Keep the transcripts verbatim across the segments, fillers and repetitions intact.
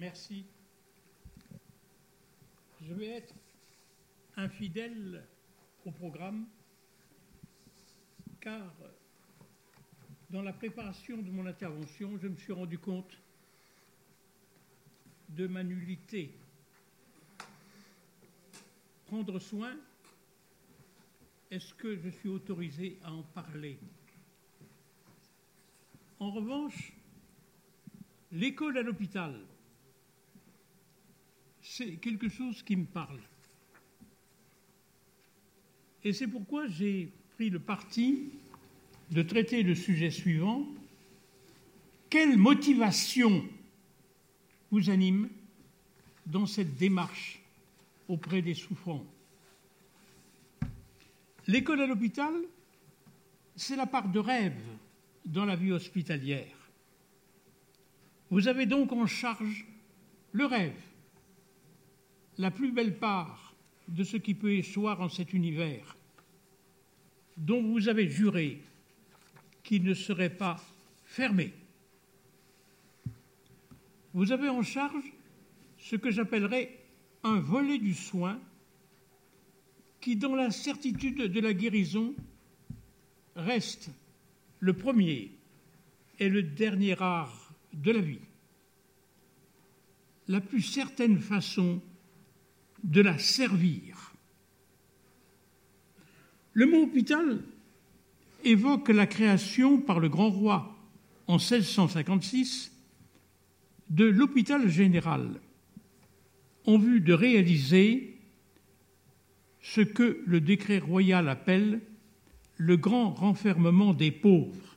Merci. Je vais être infidèle au programme, car dans la préparation de mon intervention, je me suis rendu compte de ma nullité. Prendre soin, est-ce que je suis autorisé à en parler? En revanche, l'école à l'hôpital, c'est quelque chose qui me parle. Et c'est pourquoi j'ai pris le parti de traiter le sujet suivant. Quelle motivation vous anime dans cette démarche auprès des souffrants? L'école à l'hôpital, c'est la part de rêve dans la vie hospitalière. Vous avez donc en charge le rêve, la plus belle part de ce qui peut échoir en cet univers, dont vous avez juré qu'il ne serait pas fermé. Vous avez en charge ce que j'appellerais un volet du soin qui, dans l'incertitude de la guérison, reste le premier et le dernier art de la vie, la plus certaine façon de la servir. Le mot hôpital évoque la création par le grand roi en seize cent cinquante-six de l'hôpital général en vue de réaliser ce que le décret royal appelle le grand renfermement des pauvres.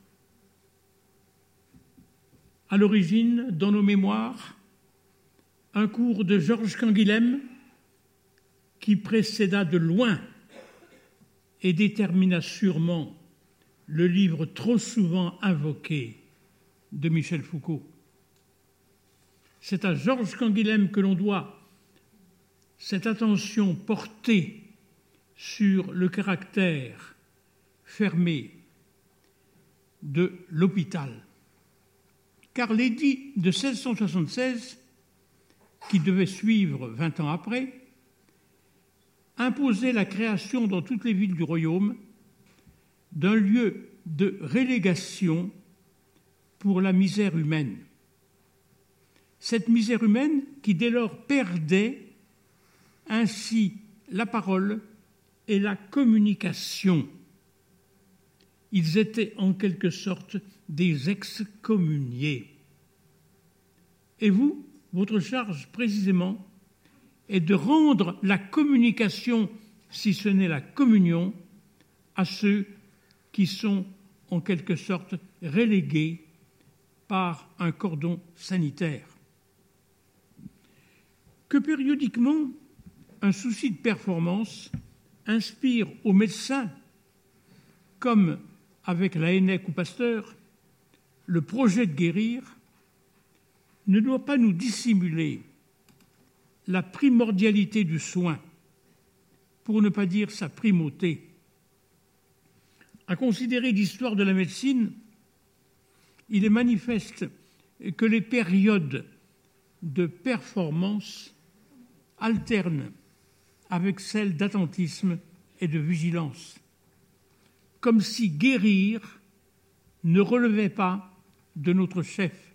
À l'origine, dans nos mémoires, un cours de Georges Canguilhem qui précéda de loin et détermina sûrement le livre trop souvent invoqué de Michel Foucault. C'est à Georges Canguilhem que l'on doit cette attention portée sur le caractère fermé de l'hôpital. Car l'édit de seize cent soixante-seize, qui devait suivre vingt ans après, imposait la création dans toutes les villes du royaume d'un lieu de relégation pour la misère humaine. Cette misère humaine qui dès lors perdait ainsi la parole et la communication. Ils étaient en quelque sorte des excommuniés. Et vous, votre charge précisément est de rendre la communication, si ce n'est la communion, à ceux qui sont en quelque sorte relégués par un cordon sanitaire. Que périodiquement, un souci de performance inspire aux médecins, comme avec la Hennec ou Pasteur, le projet de guérir, ne doit pas nous dissimuler la primordialité du soin, pour ne pas dire sa primauté. À considérer l'histoire de la médecine, il est manifeste que les périodes de performance alternent avec celles d'attentisme et de vigilance, comme si guérir ne relevait pas de notre chef.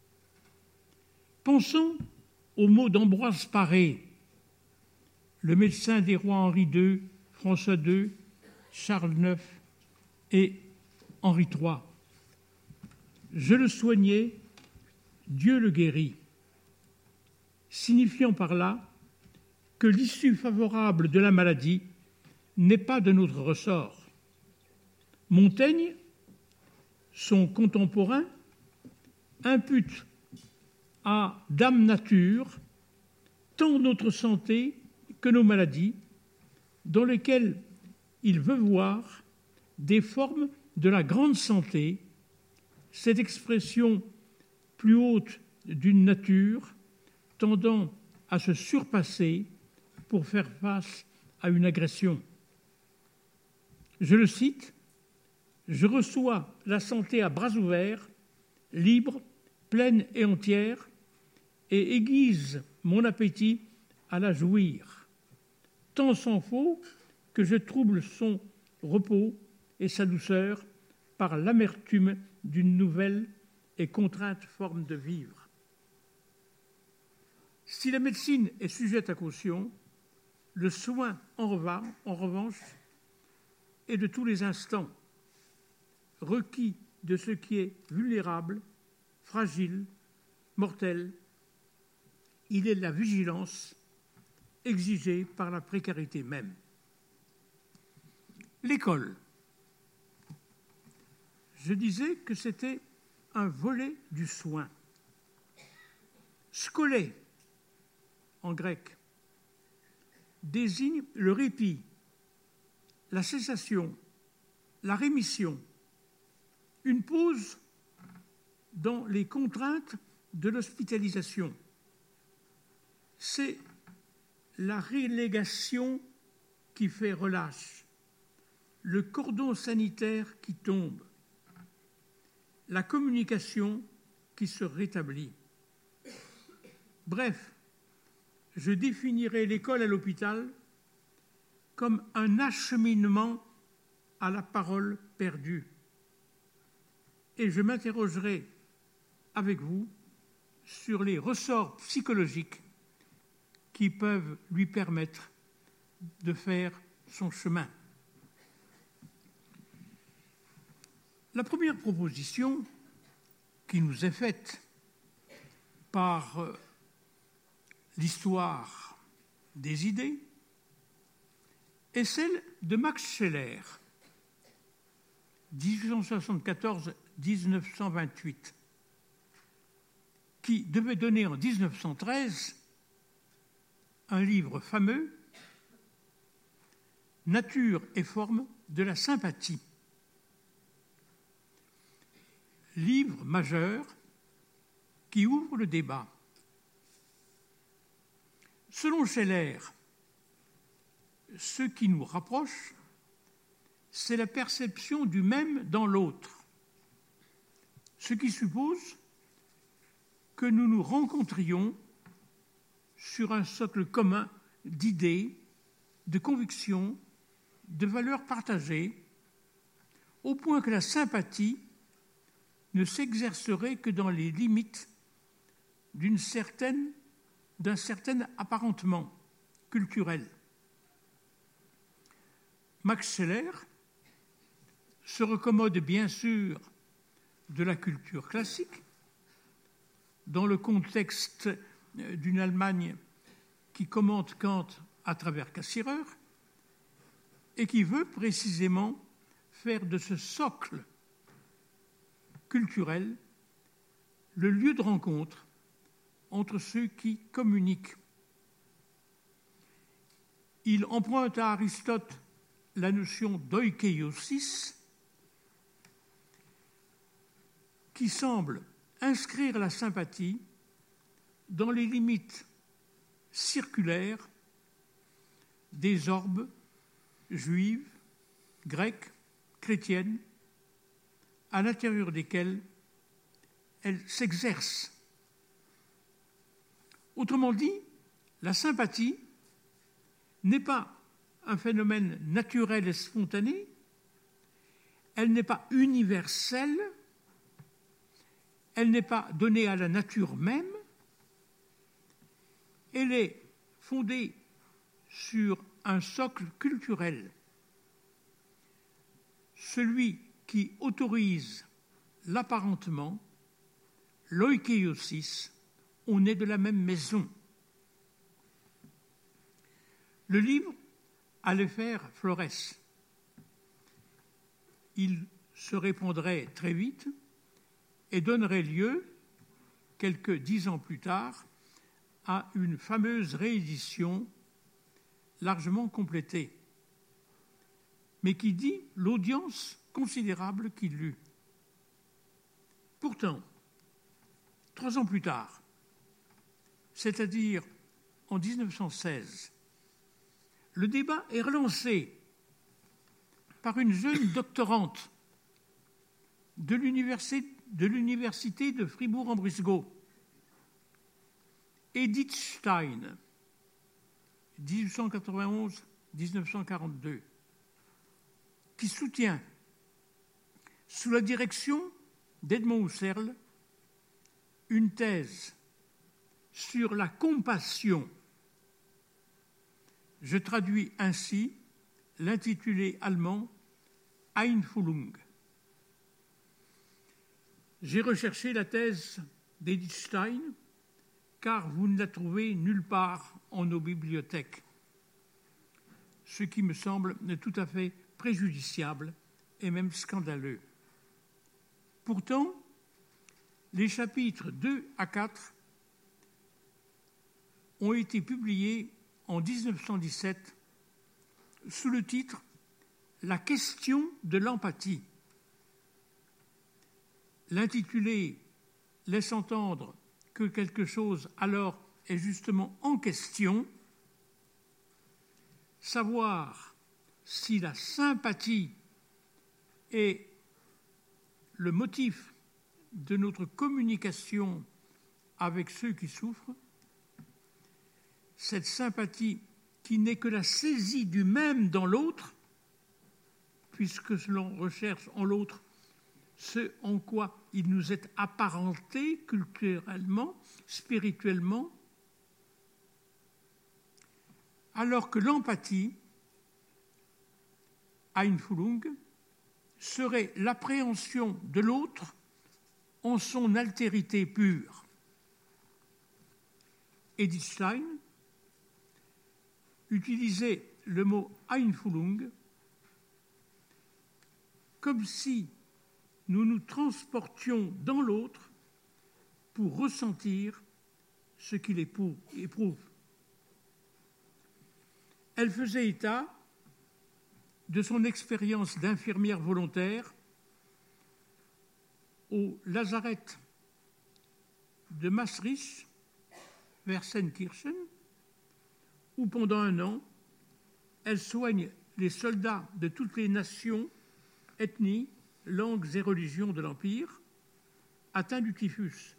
Pensons aux mots d'Ambroise Paré, le médecin des rois Henri deux, François deux, Charles neuf et Henri trois. Je le soignais, Dieu le guérit, signifiant par là que l'issue favorable de la maladie n'est pas de notre ressort. Montaigne, son contemporain, impute à Dame Nature tant notre santé que nos maladies, dans lesquelles il veut voir des formes de la grande santé, cette expression plus haute d'une nature tendant à se surpasser pour faire face à une agression. Je le cite, « Je reçois la santé à bras ouverts, libre, pleine et entière, et aiguise mon appétit à la jouir. Tant s'en faut que je trouble son repos et sa douceur par l'amertume d'une nouvelle et contrainte forme de vivre. Si la médecine est sujette à caution, le soin, en revanche, est de tous les instants, requis de ce qui est vulnérable, fragile, mortel. Il est la vigilance exigée par la précarité même. L'école. Je disais que c'était un volet du soin. Skolé, en grec, désigne le répit, la cessation, la rémission, une pause dans les contraintes de l'hospitalisation. C'est la relégation qui fait relâche, le cordon sanitaire qui tombe, la communication qui se rétablit. Bref, je définirai l'école à l'hôpital comme un acheminement à la parole perdue. Et je m'interrogerai avec vous sur les ressorts psychologiques qui peuvent lui permettre de faire son chemin. La première proposition qui nous est faite par l'histoire des idées est celle de Max Scheler, dix-huit cent soixante-quatorze à dix-neuf cent vingt-huit, qui devait donner en dix-neuf cent treize un livre fameux, Nature et forme de la sympathie. Livre majeur qui ouvre le débat. Selon Scheler, ce qui nous rapproche, c'est la perception du même dans l'autre, ce qui suppose que nous nous rencontrions sur un socle commun d'idées, de convictions, de valeurs partagées, au point que la sympathie ne s'exercerait que dans les limites d'une certaine, d'un certain apparentement culturel. Max Scheler se recommode bien sûr de la culture classique, dans le contexte d'une Allemagne qui commente Kant à travers Cassirer et qui veut précisément faire de ce socle culturel le lieu de rencontre entre ceux qui communiquent. Il emprunte à Aristote la notion d'oikeiosis qui semble inscrire la sympathie dans les limites circulaires des orbes juives, grecques, chrétiennes, à l'intérieur desquelles elle s'exerce. Autrement dit, la sympathie n'est pas un phénomène naturel et spontané, elle n'est pas universelle, elle n'est pas donnée à la nature même, elle est fondée sur un socle culturel, celui qui autorise l'apparentement, l'oikeiosis, on est de la même maison. Le livre allait faire Flores. Il se répandrait très vite et donnerait lieu, quelques dix ans plus tard, à une fameuse réédition largement complétée, mais qui dit l'audience considérable qu'il eut. Pourtant, trois ans plus tard, c'est-à-dire en dix-neuf cent seize, le débat est relancé par une jeune doctorante de l'université de, l'université de Fribourg-en-Brisgau, Edith Stein, dix-huit cent quatre-vingt-onze à mille neuf cent quarante-deux, qui soutient, sous la direction d'Edmond Husserl, une thèse sur la compassion. Je traduis ainsi l'intitulé allemand Einfühlung. J'ai recherché la thèse d'Edith Stein, car vous ne la trouvez nulle part en nos bibliothèques, ce qui me semble tout à fait préjudiciable et même scandaleux. Pourtant, les chapitres deux à quatre ont été publiés en mille neuf cent dix-sept sous le titre « La question de l'empathie ». L'intitulé laisse entendre que quelque chose alors est justement en question, savoir si la sympathie est le motif de notre communication avec ceux qui souffrent, cette sympathie qui n'est que la saisie du même dans l'autre, puisque l'on recherche en l'autre ce en quoi il nous est apparenté culturellement, spirituellement, alors que l'empathie, Einfühlung, serait l'appréhension de l'autre en son altérité pure. Edith Stein utilisait le mot Einfühlung comme si nous nous transportions dans l'autre pour ressentir ce qu'il éprouve. Elle faisait état de son expérience d'infirmière volontaire au lazaret de Maastricht, Wersenkirchen, où pendant un an, elle soigne les soldats de toutes les nations, ethnies, langues et religions de l'Empire, atteints du typhus.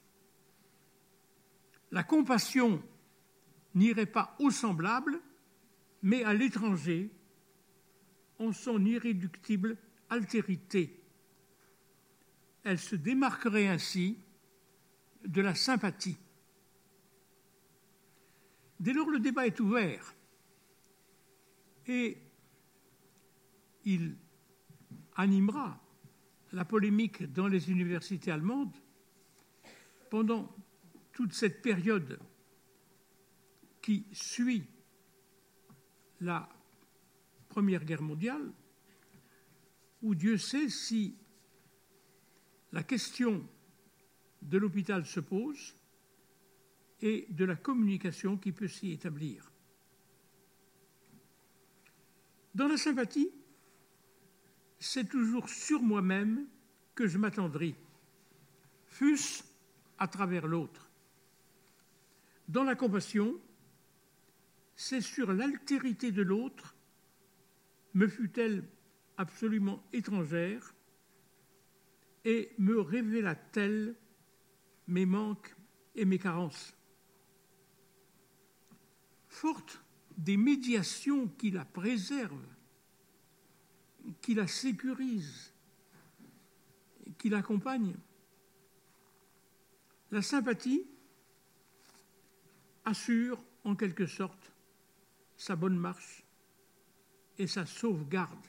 La compassion n'irait pas au semblable, mais à l'étranger, en son irréductible altérité. Elle se démarquerait ainsi de la sympathie. Dès lors, le débat est ouvert et il animera la polémique dans les universités allemandes pendant toute cette période qui suit la Première Guerre mondiale, où Dieu sait si la question de l'hôpital se pose et de la communication qui peut s'y établir. Dans la sympathie, c'est toujours sur moi-même que je m'attendris, fût-ce à travers l'autre. Dans la compassion, c'est sur l'altérité de l'autre, me fût-elle absolument étrangère, et me révéla-t-elle mes manques et mes carences. Forte des médiations qui la préservent, qui la sécurisent, qui l'accompagnent, la sympathie assure en quelque sorte sa bonne marche et sa sauvegarde.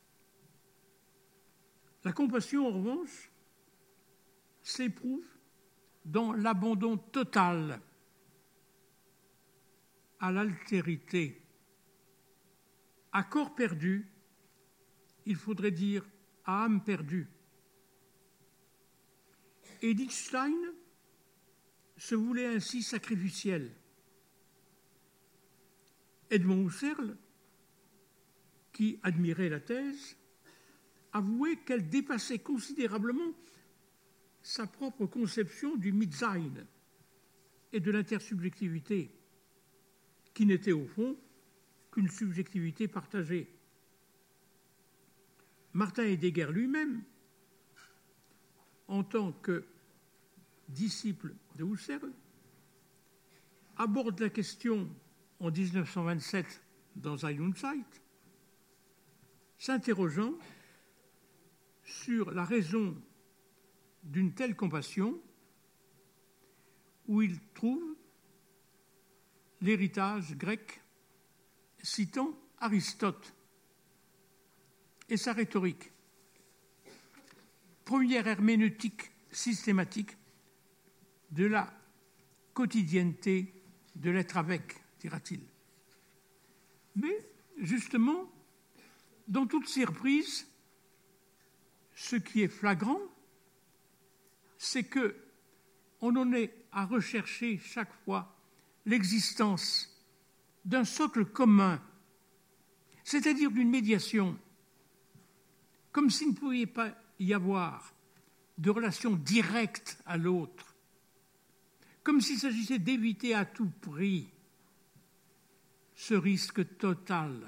La compassion, en revanche, s'éprouve dans l'abandon total à l'altérité. À corps perdu, il faudrait dire à âme perdue. Edith Stein se voulait ainsi sacrificielle. Edmond Husserl, qui admirait la thèse, avouait qu'elle dépassait considérablement sa propre conception du Mitsein et de l'intersubjectivité, qui n'était au fond qu'une subjectivité partagée. Martin Heidegger lui-même, en tant que disciple de Husserl, aborde la question en mille neuf cent vingt-sept dans Sein und Zeit, s'interrogeant sur la raison d'une telle compassion, où il trouve l'héritage grec, citant Aristote et sa rhétorique, première herméneutique systématique de la quotidienneté de l'être avec, dira-t-il. Mais justement, dans toutes ces reprises, ce qui est flagrant, c'est que on en est à rechercher chaque fois l'existence d'un socle commun, c'est-à-dire d'une médiation, comme s'il ne pouvait pas y avoir de relation directe à l'autre, comme s'il s'agissait d'éviter à tout prix ce risque total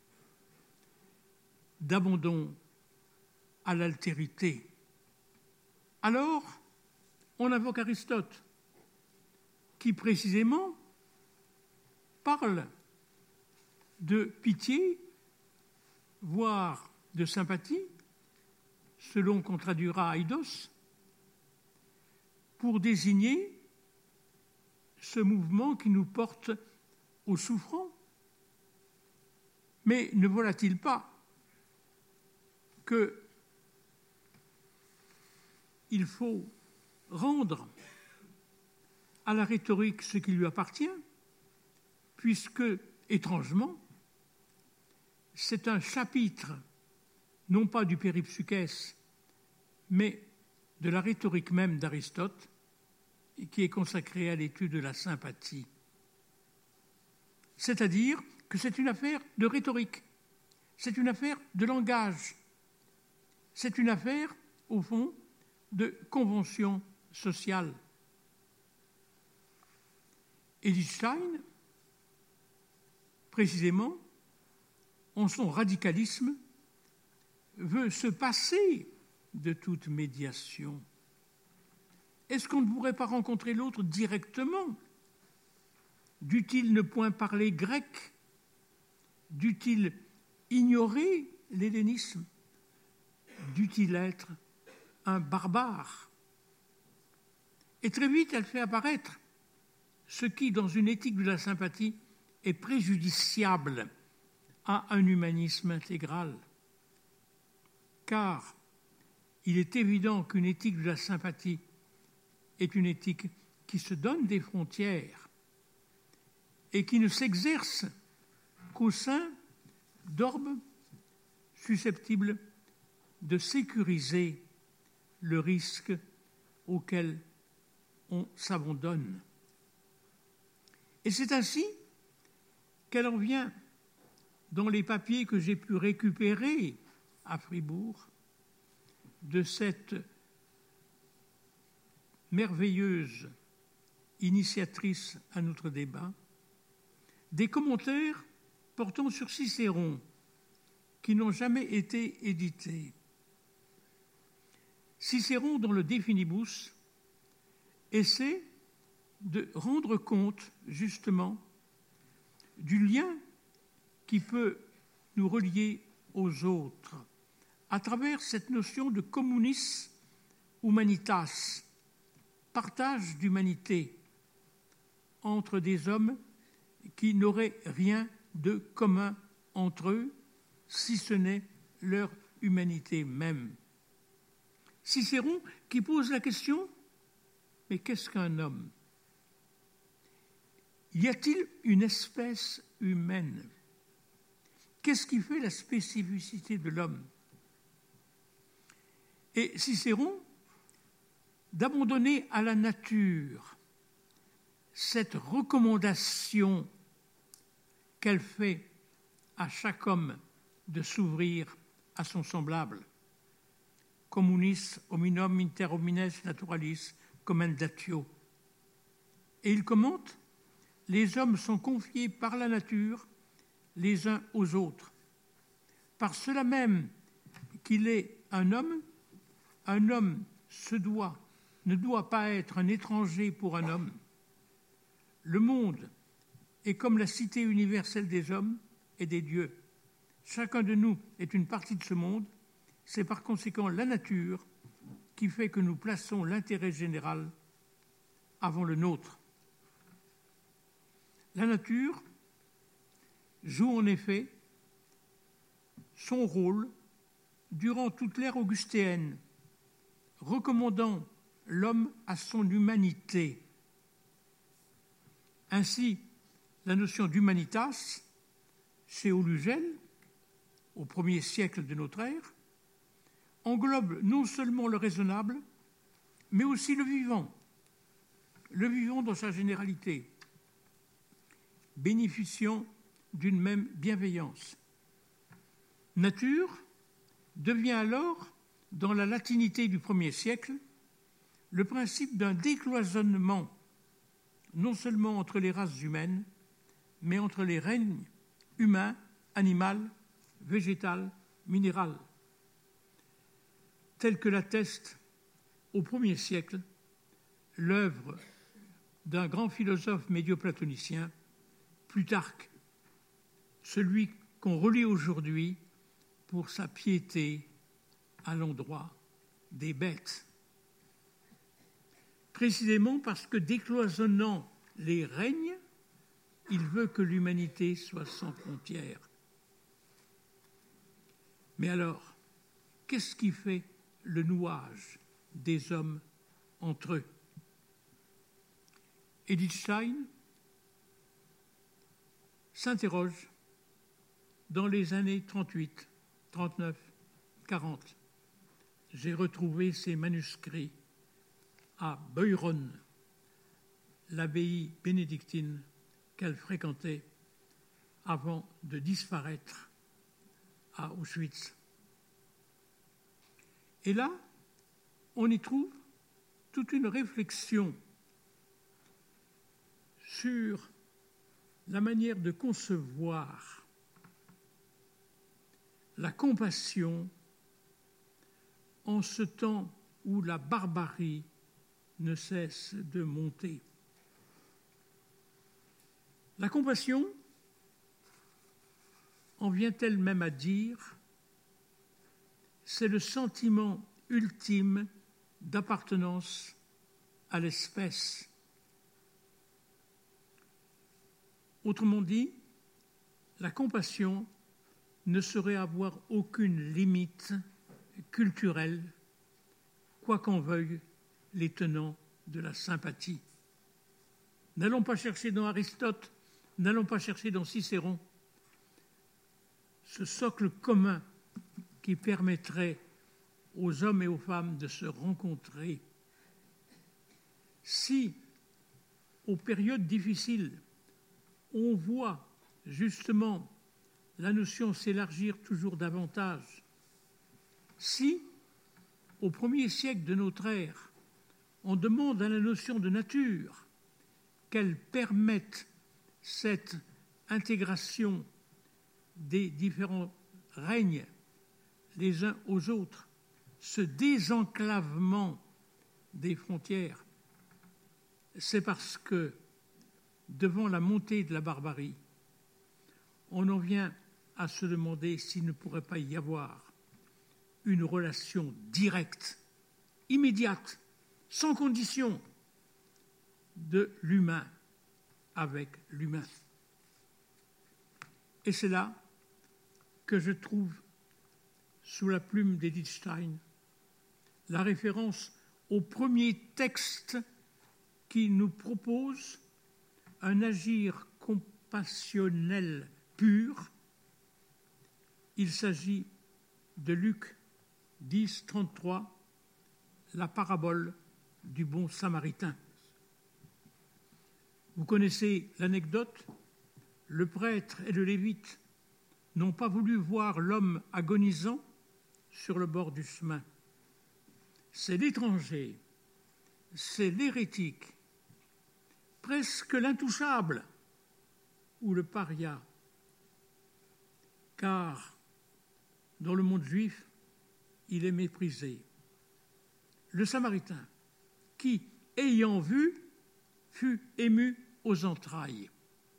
d'abandon à l'altérité. Alors, on invoque Aristote, qui précisément parle de pitié, voire de sympathie, selon qu'on traduira eidos, pour désigner ce mouvement qui nous porte aux souffrants. Mais ne voilà-t-il pas qu'il faut rendre à la rhétorique ce qui lui appartient, puisque, étrangement, c'est un chapitre, non pas du péripsukès, mais de la rhétorique même d'Aristote, qui est consacrée à l'étude de la sympathie. C'est-à-dire que c'est une affaire de rhétorique, c'est une affaire de langage, c'est une affaire, au fond, de convention sociale. Edith Stein, précisément, en son radicalisme, veut se passer de toute médiation. Est-ce qu'on ne pourrait pas rencontrer l'autre directement? Dût-il ne point parler grec? Dût-il ignorer l'hellénisme? Dût-il être un barbare? Et très vite, elle fait apparaître ce qui, dans une éthique de la sympathie, est préjudiciable à un humanisme intégral. Car il est évident qu'une éthique de la sympathie est une éthique qui se donne des frontières et qui ne s'exerce qu'au sein d'orbes susceptibles de sécuriser le risque auquel on s'abandonne. Et c'est ainsi qu'elle en vient, dans les papiers que j'ai pu récupérer à Fribourg, de cette merveilleuse initiatrice à notre débat, des commentaires portant sur Cicéron qui n'ont jamais été édités. Cicéron, dans le De Finibus, essaie de rendre compte, justement, du lien qui peut nous relier aux autres à travers cette notion de communis humanitas, partage d'humanité entre des hommes qui n'auraient rien de commun entre eux, si ce n'est leur humanité même. Cicéron qui pose la question, mais qu'est-ce qu'un homme? Y a-t-il une espèce humaine? Qu'est-ce qui fait la spécificité de l'homme? Et Cicéron, d'abandonner à la nature cette recommandation qu'elle fait à chaque homme de s'ouvrir à son semblable. Communis hominum inter homines naturalis commendatio. Et il commente, les hommes sont confiés par la nature les uns aux autres. Par cela même qu'il est un homme, un homme se doit, ne doit pas être un étranger pour un homme. Le monde est comme la cité universelle des hommes et des dieux. Chacun de nous est une partie de ce monde. C'est par conséquent la nature qui fait que nous plaçons l'intérêt général avant le nôtre. La nature joue en effet son rôle durant toute l'ère augustéenne, recommandant l'homme à son humanité. Ainsi, la notion d'humanitas, chez Aulugel, au premier siècle de notre ère, englobe non seulement le raisonnable, mais aussi le vivant, le vivant dans sa généralité, bénéficiant d'une même bienveillance. Nature devient alors, dans la latinité du premier siècle, le principe d'un décloisonnement, non seulement entre les races humaines, mais entre les règnes humain, animal, végétal, minéral, tel que l'atteste au premier siècle l'œuvre d'un grand philosophe médio-platonicien, Plutarque, celui qu'on relit aujourd'hui pour sa piété à l'endroit des bêtes. Précisément parce que décloisonnant les règnes, il veut que l'humanité soit sans frontières. Mais alors, qu'est-ce qui fait le nouage des hommes entre eux? Edith Stein s'interroge dans les années trente-huit, trente-neuf, quarante. J'ai retrouvé ces manuscrits à Beuron, l'abbaye bénédictine qu'elle fréquentait avant de disparaître à Auschwitz. Et là, on y trouve toute une réflexion sur la manière de concevoir la compassion en ce temps où la barbarie ne cesse de monter. La compassion en vient-elle même à dire, c'est le sentiment ultime d'appartenance à l'espèce. Autrement dit, la compassion ne saurait avoir aucune limite culturelle, quoi qu'en veuillent les tenants de la sympathie. N'allons pas chercher dans Aristote, n'allons pas chercher dans Cicéron ce socle commun qui permettrait aux hommes et aux femmes de se rencontrer. Si, aux périodes difficiles, on voit justement la notion s'élargir toujours davantage, si, au premier siècle de notre ère, on demande à la notion de nature qu'elle permette cette intégration des différents règnes les uns aux autres, ce désenclavement des frontières, c'est parce que, devant la montée de la barbarie, on en vient à se demander s'il ne pourrait pas y avoir une relation directe, immédiate, sans condition, de l'humain avec l'humain. Et c'est là que je trouve, sous la plume d'Edith Stein, la référence au premier texte qui nous propose un agir compassionnel pur. Il s'agit de Luc dix, trente-trois, la parabole du bon samaritain. Vous connaissez l'anecdote? Le prêtre et le lévite n'ont pas voulu voir l'homme agonisant sur le bord du chemin. C'est l'étranger, c'est l'hérétique, presque l'intouchable ou le paria. Car dans le monde juif, il est méprisé. Le Samaritain, qui, ayant vu, fut ému aux entrailles.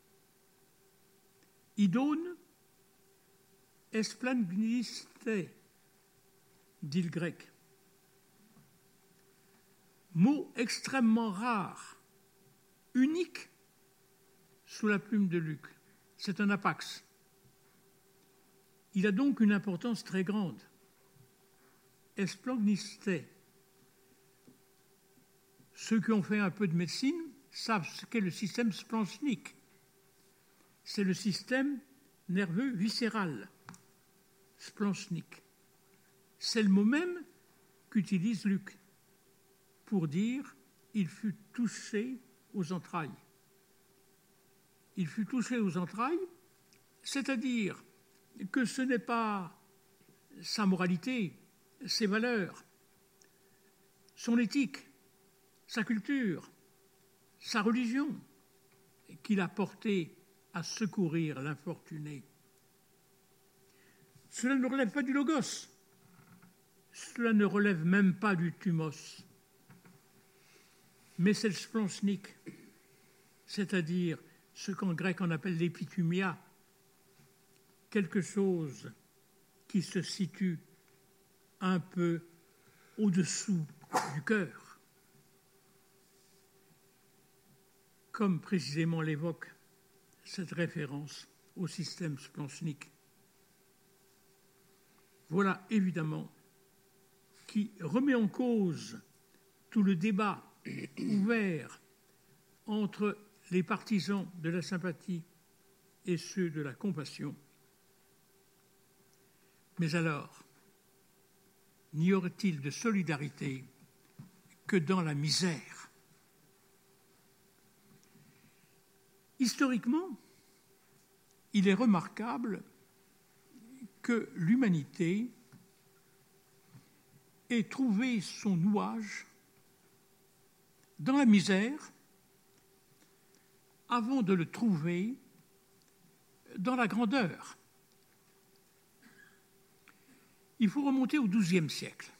Idone esplangniste, dit le grec. Mot extrêmement rare, unique sous la plume de Luc. C'est un apax. Il a donc une importance très grande. Esplangniste. Ceux qui ont fait un peu de médecine savent ce qu'est le système splanchnique. C'est le système nerveux viscéral, splanchnique. C'est le mot même qu'utilise Luc pour dire « il fut touché aux entrailles ». Il fut touché aux entrailles, c'est-à-dire que ce n'est pas sa moralité, ses valeurs, son éthique, sa culture, sa religion qu'il a porté à secourir l'infortuné. Cela ne relève pas du logos, cela ne relève même pas du thumos, mais c'est le splanchnique, c'est-à-dire ce qu'en grec on appelle l'épithumia, quelque chose qui se situe un peu au-dessous du cœur, comme précisément l'évoque cette référence au système splanchnique. Voilà évidemment qui remet en cause tout le débat ouvert entre les partisans de la sympathie et ceux de la compassion. Mais alors, n'y aurait-il de solidarité que dans la misère? Historiquement, il est remarquable que l'humanité ait trouvé son nouage dans la misère avant de le trouver dans la grandeur. Il faut remonter au douzième siècle,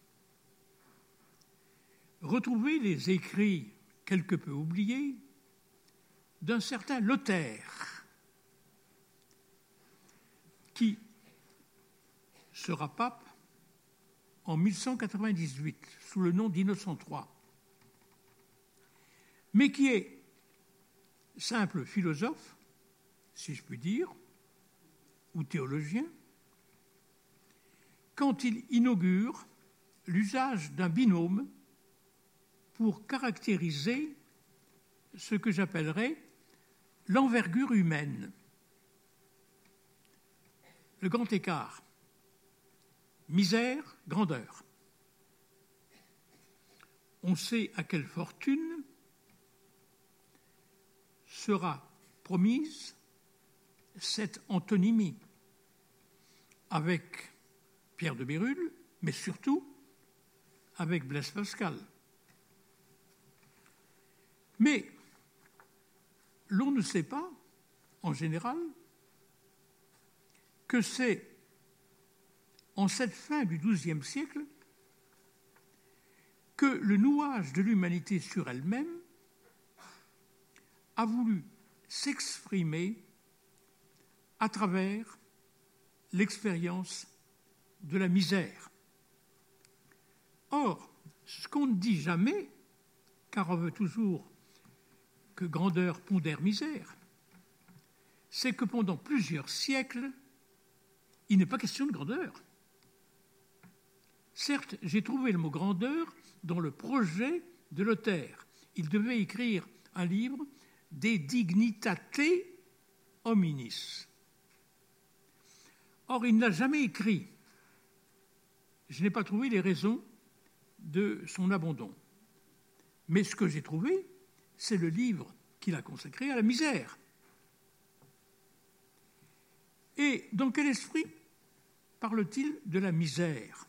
retrouver les écrits quelque peu oubliés d'un certain Lothaire, qui sera pape en mille cent quatre-vingt-dix-huit sous le nom d'Innocent trois, mais qui est simple philosophe, si je puis dire, ou théologien, quand il inaugure l'usage d'un binôme pour caractériser ce que j'appellerais l'envergure humaine, le grand écart, misère, grandeur. On sait à quelle fortune sera promise cette antonymie avec Pierre de Bérulle, mais surtout avec Blaise Pascal. Mais l'on ne sait pas, en général, que c'est en cette fin du douzième siècle que le nouage de l'humanité sur elle-même a voulu s'exprimer à travers l'expérience de la misère. Or, ce qu'on ne dit jamais, car on veut toujours que grandeur pondère misère, c'est que pendant plusieurs siècles, il n'est pas question de grandeur. Certes, j'ai trouvé le mot grandeur dans le projet de Lothaire. Il devait écrire un livre De dignitate hominis. Or, il n'a jamais écrit. Je n'ai pas trouvé les raisons de son abandon. Mais ce que j'ai trouvé, c'est le livre qu'il a consacré à la misère. Et dans quel esprit parle-t-il de la misère?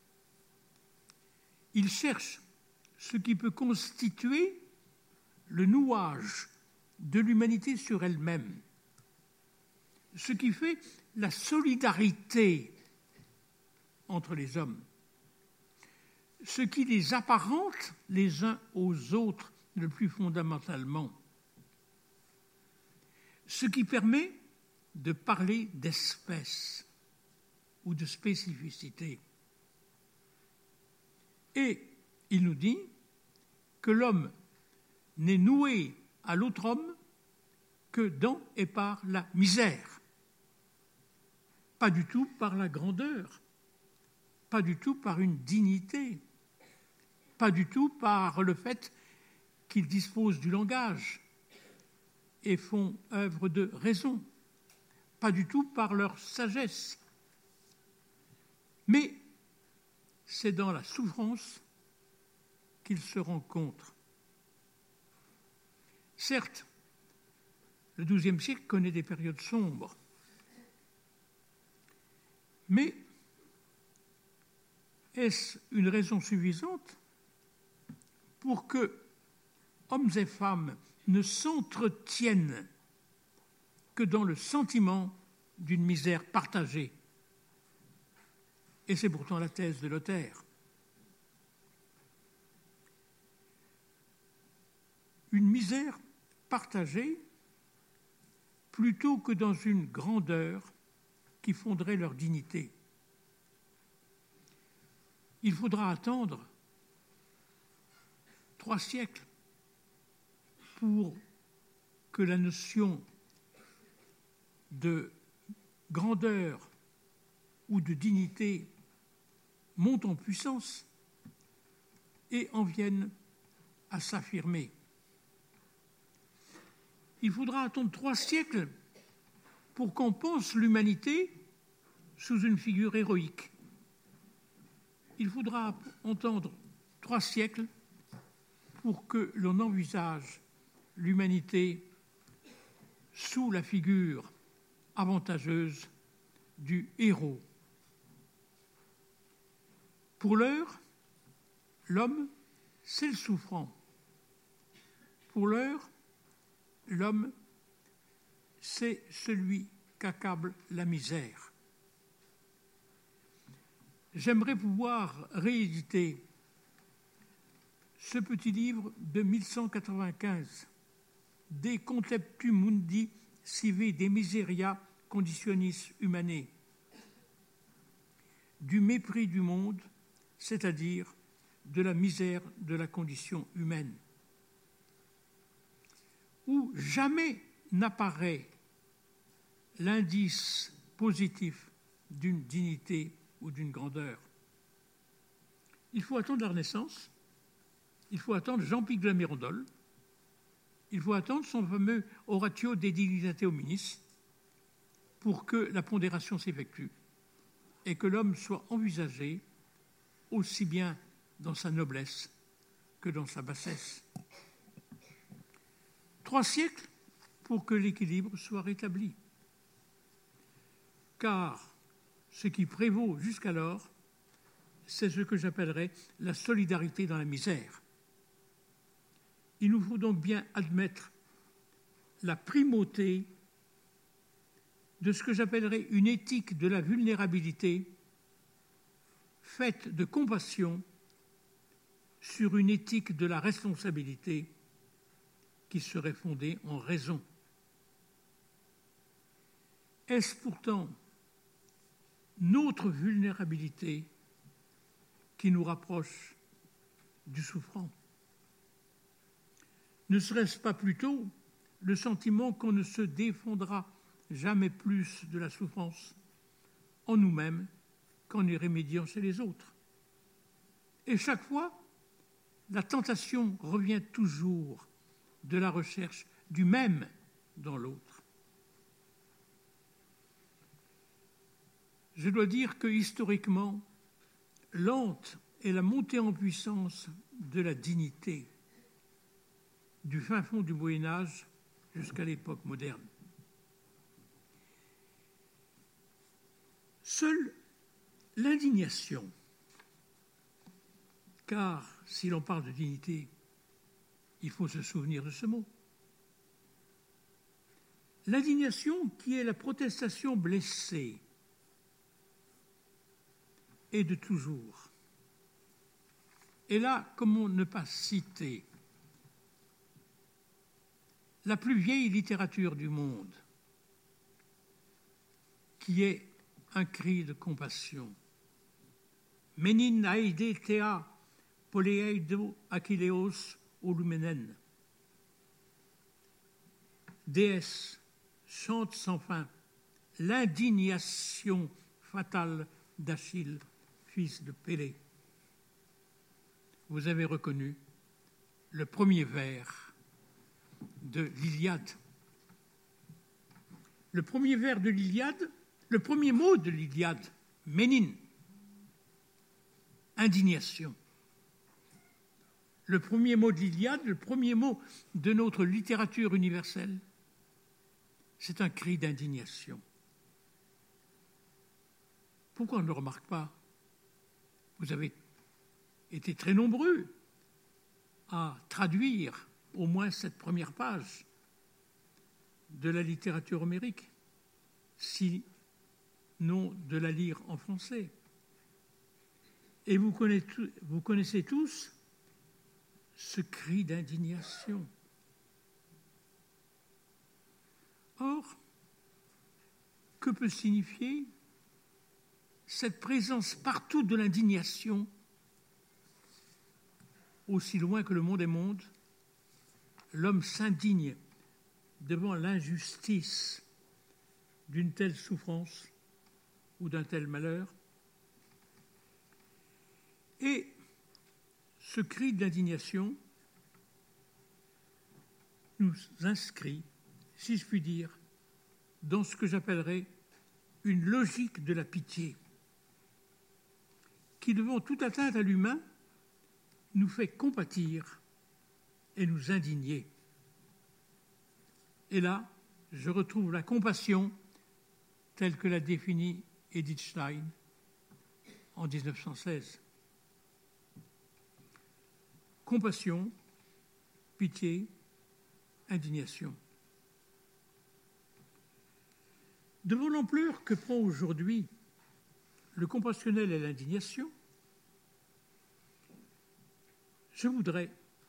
Il cherche ce qui peut constituer le nouage de l'humanité sur elle-même, ce qui fait la solidarité entre les hommes, ce qui les apparente les uns aux autres le plus fondamentalement. ce qui permet de parler d'espèce ou de spécificité. Et il nous dit que l'homme n'est noué à l'autre homme que dans et par la misère, pas du tout par la grandeur, pas du tout par une dignité, pas du tout par le fait qu'ils disposent du langage et font œuvre de raison, pas du tout par leur sagesse, mais c'est dans la souffrance qu'ils se rencontrent. Certes, le douzième siècle connaît des périodes sombres, mais est-ce une raison suffisante pour que hommes et femmes ne s'entretiennent que dans le sentiment d'une misère partagée? Et c'est pourtant la thèse de Lothaire. Une misère partagée plutôt que dans une grandeur qui fonderait leur dignité. Il faudra attendre trois siècles pour que la notion de grandeur ou de dignité monte en puissance et en vienne à s'affirmer. Il faudra attendre trois siècles pour qu'on pense l'humanité sous une figure héroïque. Il faudra entendre trois siècles pour que l'on envisage l'humanité sous la figure avantageuse du héros. Pour l'heure, l'homme, c'est le souffrant. Pour l'heure, l'homme, c'est celui qu'accable la misère. J'aimerais pouvoir rééditer ce petit livre de mille cent quatre-vingt-quinze, De Conceptu Mundi Sive de Miseria Conditionis Humanae, du mépris du monde, c'est-à-dire de la misère de la condition humaine, où jamais n'apparaît l'indice positif d'une dignité ou d'une grandeur. Il faut attendre la Renaissance, il faut attendre Jean-Pic de la Mirandole, il faut attendre son fameux Oratio de Dignitate Hominis pour que la pondération s'effectue et que l'homme soit envisagé aussi bien dans sa noblesse que dans sa bassesse. Trois siècles pour que l'équilibre soit rétabli. Car ce qui prévaut jusqu'alors, c'est ce que j'appellerais la solidarité dans la misère. Il nous faut donc bien admettre la primauté de ce que j'appellerais une éthique de la vulnérabilité faite de compassion sur une éthique de la responsabilité qui serait fondée en raison. Est-ce pourtant notre vulnérabilité qui nous rapproche du souffrant? Ne serait-ce pas plutôt le sentiment qu'on ne se défendra jamais plus de la souffrance en nous-mêmes qu'en y remédiant chez les autres? Et chaque fois, la tentation revient toujours de la recherche du même dans l'autre. Je dois dire que historiquement, lente est la montée en puissance de la dignité du fin fond du Moyen-Âge jusqu'à l'époque moderne. Seule l'indignation, car si l'on parle de dignité, il faut se souvenir de ce mot. L'indignation qui est la protestation blessée et de toujours. Et là, comment ne pas citer la plus vieille littérature du monde, qui est un cri de compassion. Menin aide thea poleido achilleos olumenen. Déesse, chante sans fin l'indignation fatale d'Achille, fils de Pélée. Vous avez reconnu le premier vers de l'Iliade. Le premier vers de l'Iliade, le premier mot de l'Iliade, Ménine, indignation. Le premier mot de l'Iliade, le premier mot de notre littérature universelle, c'est un cri d'indignation. Pourquoi on ne le remarque pas? Vous avez été très nombreux à traduire au moins cette première page de la littérature homérique, sinon de la lire en français. Et vous connaissez, vous connaissez tous ce cri d'indignation. Or, que peut signifier cette présence partout de l'indignation, aussi loin que le monde est monde? L'homme s'indigne devant l'injustice d'une telle souffrance ou d'un tel malheur. Et ce cri d'indignation nous inscrit, si je puis dire, dans ce que j'appellerais une logique de la pitié, qui, devant toute atteinte à l'humain, nous fait compatir et nous indigner. Et là, je retrouve la compassion telle que l'a définie Edith Stein en mille neuf cent seize. Compassion, pitié, indignation. Devant l'ampleur que prend aujourd'hui le compassionnel et l'indignation, je voudrais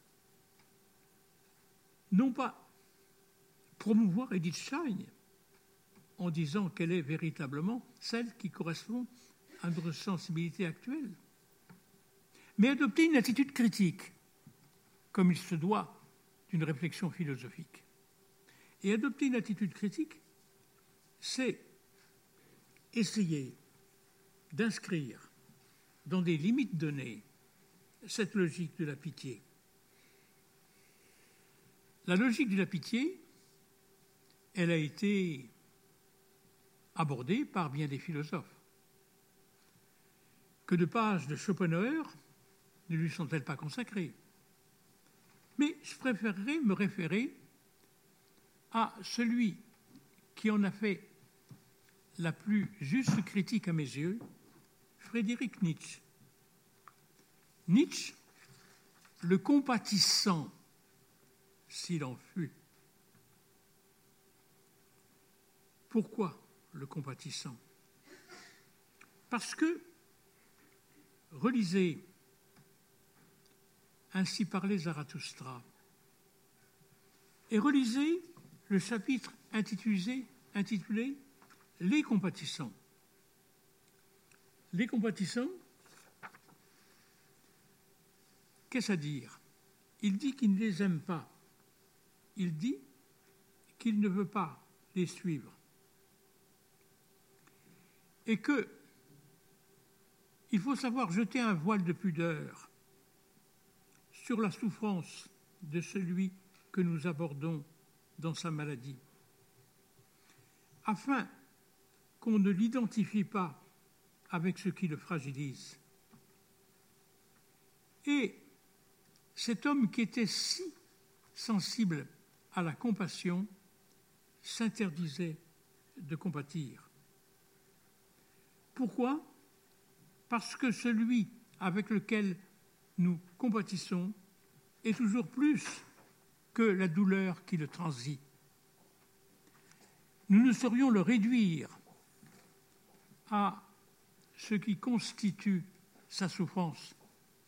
non pas promouvoir Edith Stein en disant qu'elle est véritablement celle qui correspond à notre sensibilité actuelle, mais adopter une attitude critique, comme il se doit d'une réflexion philosophique. Et adopter une attitude critique, c'est essayer d'inscrire dans des limites données cette logique de la pitié. La logique de la pitié, elle a été abordée par bien des philosophes. Que de pages de Schopenhauer ne lui sont-elles pas consacrées? Mais je préférerais me référer à celui qui en a fait la plus juste critique à mes yeux, Friedrich Nietzsche. Nietzsche, le compatissant, s'il en fut. Pourquoi le compatissant? Parce que, relisez Ainsi parlait Zarathustra, et relisez le chapitre intitulé, intitulé « Les compatissants ». Les compatissants, qu'est-ce à dire? Il dit qu'il ne les aime pas. Il dit qu'il ne veut pas les suivre. Et que il faut savoir jeter un voile de pudeur sur la souffrance de celui que nous abordons dans sa maladie, afin qu'on ne l'identifie pas avec ce qui le fragilise. Et cet homme qui était si sensible à la compassion s'interdisait de compatir. Pourquoi? Parce que celui avec lequel nous compatissons est toujours plus que la douleur qui le transit. Nous ne saurions le réduire à ce qui constitue sa souffrance.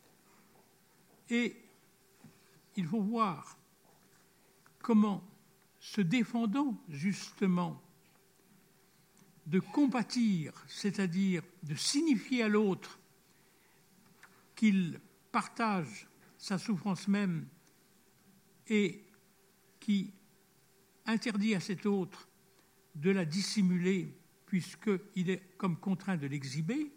Et il faut voir comment, se défendant justement de compatir, c'est-à-dire de signifier à l'autre qu'il partage sa souffrance même et qui interdit à cet autre de la dissimuler puisqu'il est comme contraint de l'exhiber,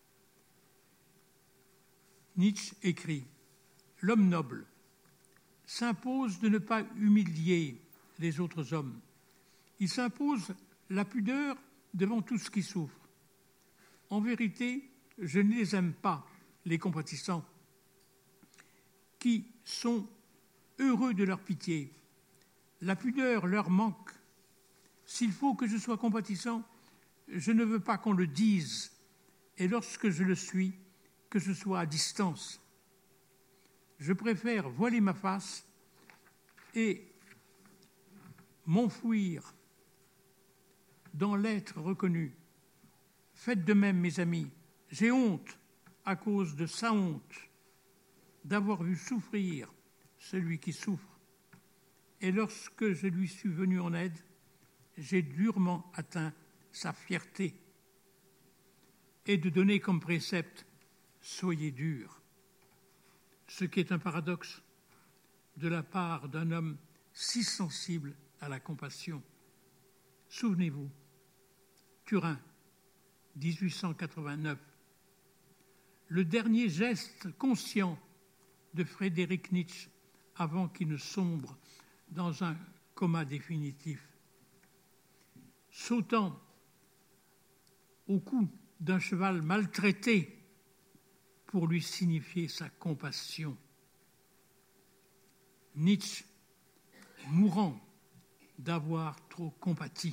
Nietzsche écrit « L'homme noble s'impose de ne pas humilier les autres hommes. Il s'impose la pudeur devant tout ce qui souffre. En vérité, je ne les aime pas, les compatissants, qui sont heureux de leur pitié. La pudeur leur manque. S'il faut que je sois compatissant, je ne veux pas qu'on le dise, et lorsque je le suis, que ce soit à distance. Je préfère voiler ma face et m'enfouir dans l'être reconnu. Faites de même, mes amis. J'ai honte, à cause de sa honte, d'avoir vu souffrir celui qui souffre. Et lorsque je lui suis venu en aide, j'ai durement atteint sa fierté. Et de donner comme précepte « Soyez durs », ce qui est un paradoxe de la part d'un homme si sensible à la compassion. Souvenez-vous, Turin, dix-huit cent quatre-vingt-neuf, le dernier geste conscient de Frédéric Nietzsche avant qu'il ne sombre dans un coma définitif. Sautant au cou d'un cheval maltraité pour lui signifier sa compassion. Nietzsche, mourant d'avoir trop compati.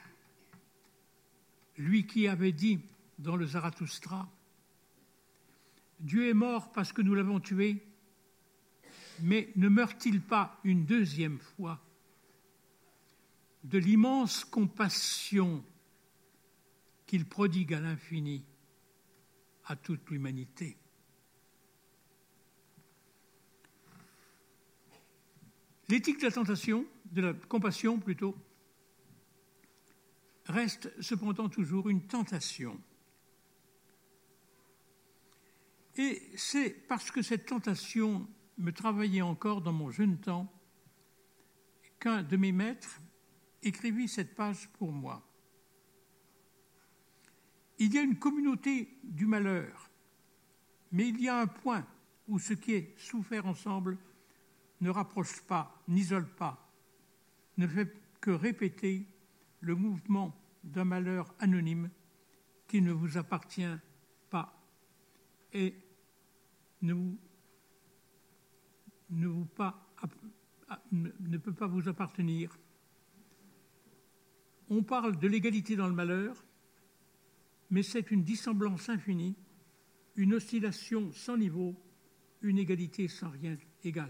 Lui qui avait dit dans le Zarathustra « Dieu est mort parce que nous l'avons tué, mais ne meurt-il pas une deuxième fois de l'immense compassion qu'il prodigue à l'infini à toute l'humanité ?» L'éthique de la tentation, de la compassion plutôt, reste cependant toujours une tentation. Et c'est parce que cette tentation me travaillait encore dans mon jeune temps qu'un de mes maîtres écrivit cette page pour moi. Il y a une communauté du malheur, mais il y a un point où ce qui est souffert ensemble ne rapproche pas, n'isole pas, ne fait que répéter le mouvement d'un malheur anonyme qui ne vous appartient pas et ne, vous, ne, vous pas, ne, ne peut pas vous appartenir. On parle de l'égalité dans le malheur, mais c'est une dissemblance infinie, une oscillation sans niveau, une égalité sans rien égal.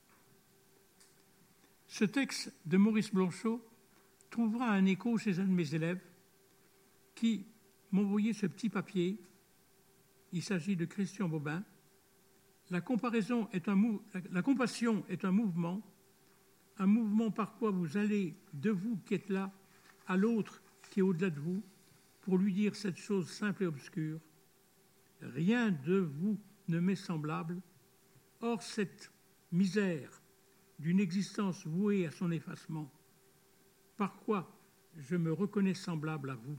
Ce texte de Maurice Blanchot trouvera un écho chez un de mes élèves qui m'a envoyé ce petit papier. Il s'agit de Christian Bobin. La, comparaison est un mou... La compassion est un mouvement, un mouvement par quoi vous allez de vous qui êtes là à l'autre qui est au-delà de vous pour lui dire cette chose simple et obscure. Rien de vous ne m'est semblable. Or, cette misère d'une existence vouée à son effacement, par quoi je me reconnais semblable à vous.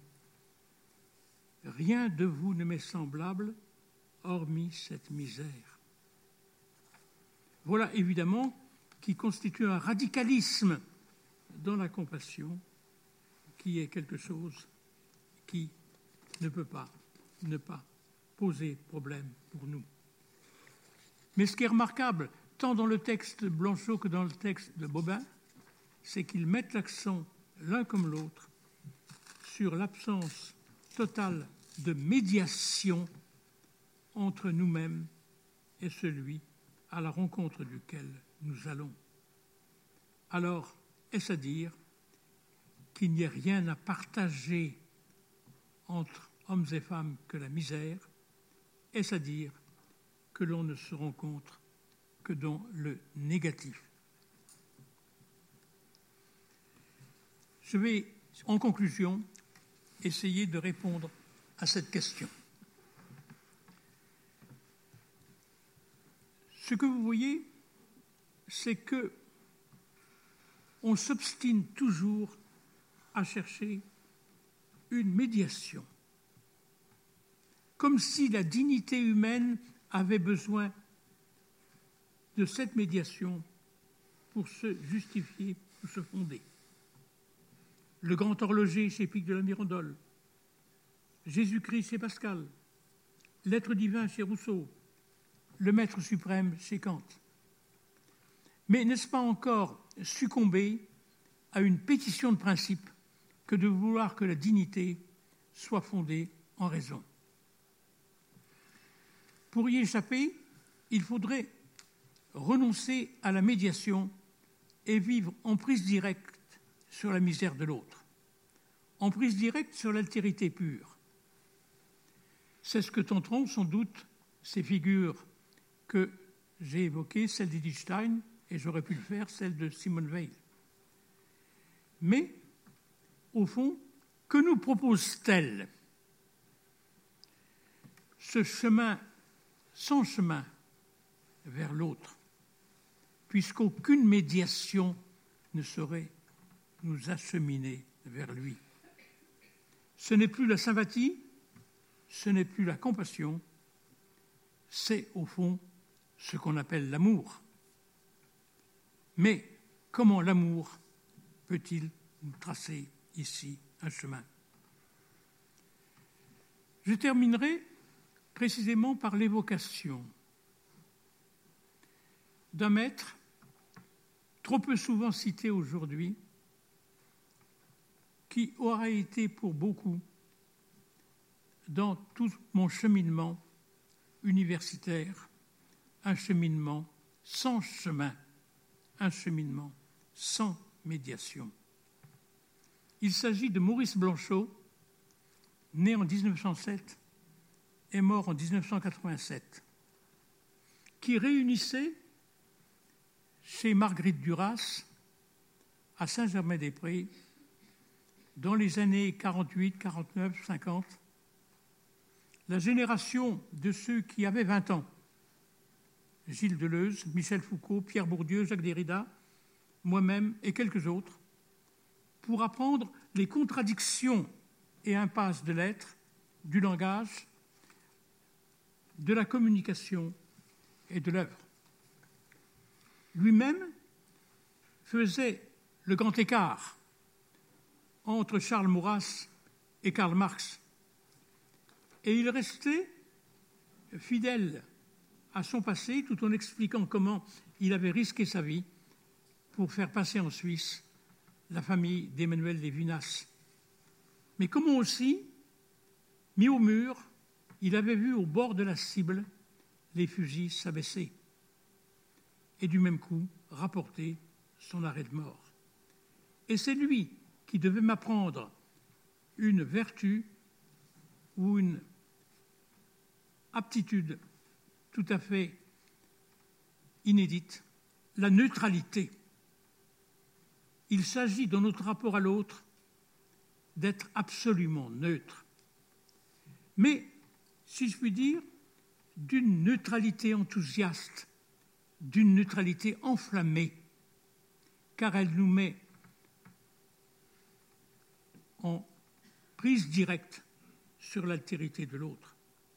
Rien de vous ne m'est semblable, hormis cette misère. Voilà évidemment qui constitue un radicalisme dans la compassion, qui est quelque chose qui ne peut pas ne pas poser problème pour nous. Mais ce qui est remarquable, tant dans le texte de Blanchot que dans le texte de Bobin, c'est qu'ils mettent l'accent, l'un comme l'autre, sur l'absence totale de médiation entre nous-mêmes et celui à la rencontre duquel nous allons. Alors, est-ce à dire qu'il n'y ait rien à partager entre hommes et femmes que la misère? Est-ce à dire que l'on ne se rencontre que dans le négatif? Je vais, en conclusion, essayer de répondre à cette question. Ce que vous voyez, c'est que on s'obstine toujours à chercher une médiation, comme si la dignité humaine avait besoin de cette médiation pour se justifier, pour se fonder. Le grand horloger chez Pic de la Mirandole, Jésus-Christ chez Pascal, l'être divin chez Rousseau, le maître suprême chez Kant. Mais n'est-ce pas encore succomber à une pétition de principe que de vouloir que la dignité soit fondée en raison? Pour y échapper, il faudrait renoncer à la médiation et vivre en prise directe sur la misère de l'autre, en prise directe sur l'altérité pure. C'est ce que tenteront sans doute ces figures que j'ai évoquées, celle d'Edith Stein, et j'aurais pu le faire, celle de Simone Weil. Mais, au fond, que nous propose-t-elle? Ce chemin sans chemin vers l'autre, puisqu'aucune médiation ne saurait nous acheminer vers lui. Ce n'est plus la sympathie, ce n'est plus la compassion, c'est au fond ce qu'on appelle l'amour. Mais comment l'amour peut-il nous tracer ici un chemin? Je terminerai précisément par l'évocation d'un maître trop peu souvent cité aujourd'hui, qui aura été pour beaucoup, dans tout mon cheminement universitaire, un cheminement sans chemin, un cheminement sans médiation. Il s'agit de Maurice Blanchot, né en dix-neuf cent sept et mort en dix-neuf cent quatre-vingt-sept, qui réunissait chez Marguerite Duras, à Saint-Germain-des-Prés, dans les années quarante-huit, quarante-neuf, cinquante, la génération de ceux qui avaient vingt ans, Gilles Deleuze, Michel Foucault, Pierre Bourdieu, Jacques Derrida, moi-même et quelques autres, pour apprendre les contradictions et impasses de l'être, du langage, de la communication et de l'œuvre. Lui-même faisait le grand écart entre Charles Maurras et Karl Marx. Et il restait fidèle à son passé tout en expliquant comment il avait risqué sa vie pour faire passer en Suisse la famille d'Emmanuel Lévinas. Mais comment aussi, mis au mur, il avait vu au bord de la cible les fusils s'abaisser et du même coup rapporter son arrêt de mort. Et c'est lui qui devait m'apprendre une vertu ou une aptitude tout à fait inédite, la neutralité. Il s'agit dans notre rapport à l'autre d'être absolument neutre. Mais, si je puis dire, d'une neutralité enthousiaste, d'une neutralité enflammée, car elle nous met en prise directe sur l'altérité de l'autre.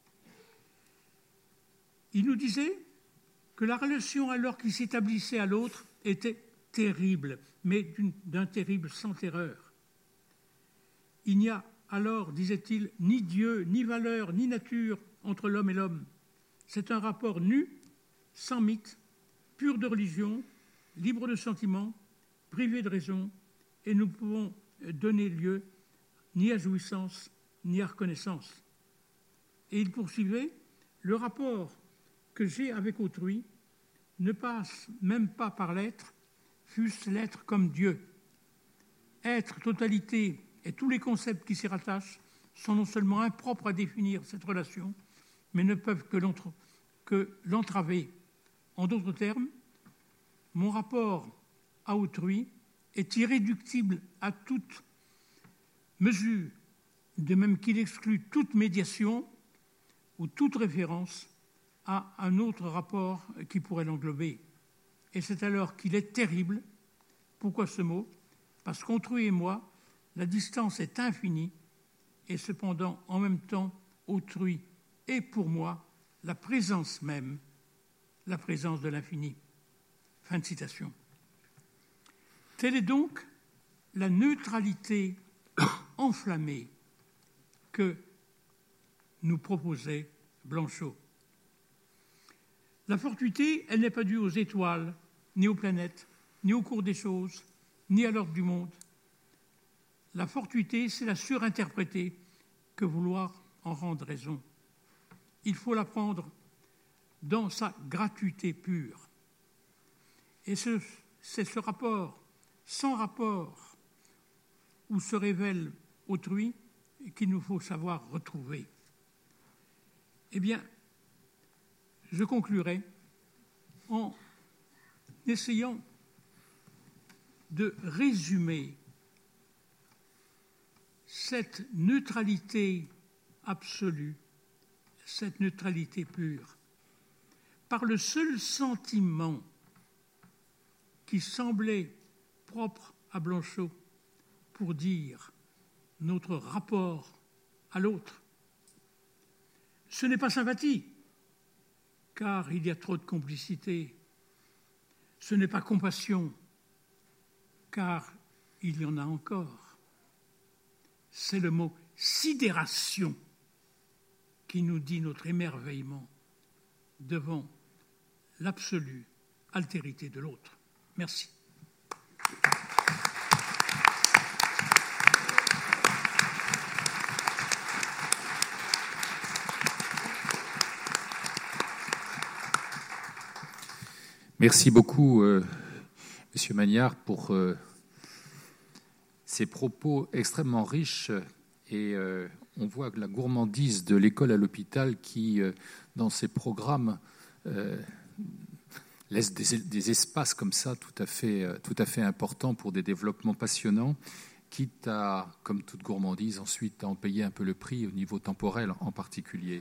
Il nous disait que la relation alors qui s'établissait à l'autre était terrible, mais d'un terrible sans terreur. Il n'y a alors, disait-il, ni Dieu, ni valeur, ni nature entre l'homme et l'homme. C'est un rapport nu, sans mythe, pur de religion, libre de sentiments, privé de raison, et nous pouvons donner lieu ni à jouissance, ni à reconnaissance. Et il poursuivait, le rapport que j'ai avec autrui ne passe même pas par l'être, fût-ce l'être comme Dieu. Être, totalité et tous les concepts qui s'y rattachent sont non seulement impropres à définir cette relation, mais ne peuvent que, l'entre, que l'entraver. En d'autres termes, mon rapport à autrui est irréductible à toute mesure de même qu'il exclut toute médiation ou toute référence à un autre rapport qui pourrait l'englober. Et c'est alors qu'il est terrible. Pourquoi ce mot ? Parce qu'entrui et moi, la distance est infinie, et cependant, en même temps, autrui est pour moi la présence même, la présence de l'infini. Fin de citation. Telle est donc la neutralité enflammée que nous proposait Blanchot. La fortuité, elle n'est pas due aux étoiles, ni aux planètes, ni au cours des choses, ni à l'ordre du monde. La fortuité, c'est la surinterpréter que vouloir en rendre raison. Il faut la prendre dans sa gratuité pure. Et ce, c'est ce rapport, sans rapport, où se révèle autrui, qu'il nous faut savoir retrouver. Eh bien, je conclurai en essayant de résumer cette neutralité absolue, cette neutralité pure, par le seul sentiment qui semblait propre à Blanchot pour dire notre rapport à l'autre. Ce n'est pas sympathie, car il y a trop de complicité. Ce n'est pas compassion, car il y en a encore. C'est le mot sidération qui nous dit notre émerveillement devant l'absolue altérité de l'autre. Merci. Merci beaucoup, euh, Monsieur Magnard, pour euh, ces propos extrêmement riches. Et euh, on voit que la gourmandise de l'école à l'hôpital qui, euh, dans ses programmes, euh, laisse des, des espaces comme ça tout à fait, euh, tout à fait importants pour des développements passionnants, quitte à, comme toute gourmandise, ensuite à en payer un peu le prix au niveau temporel en particulier.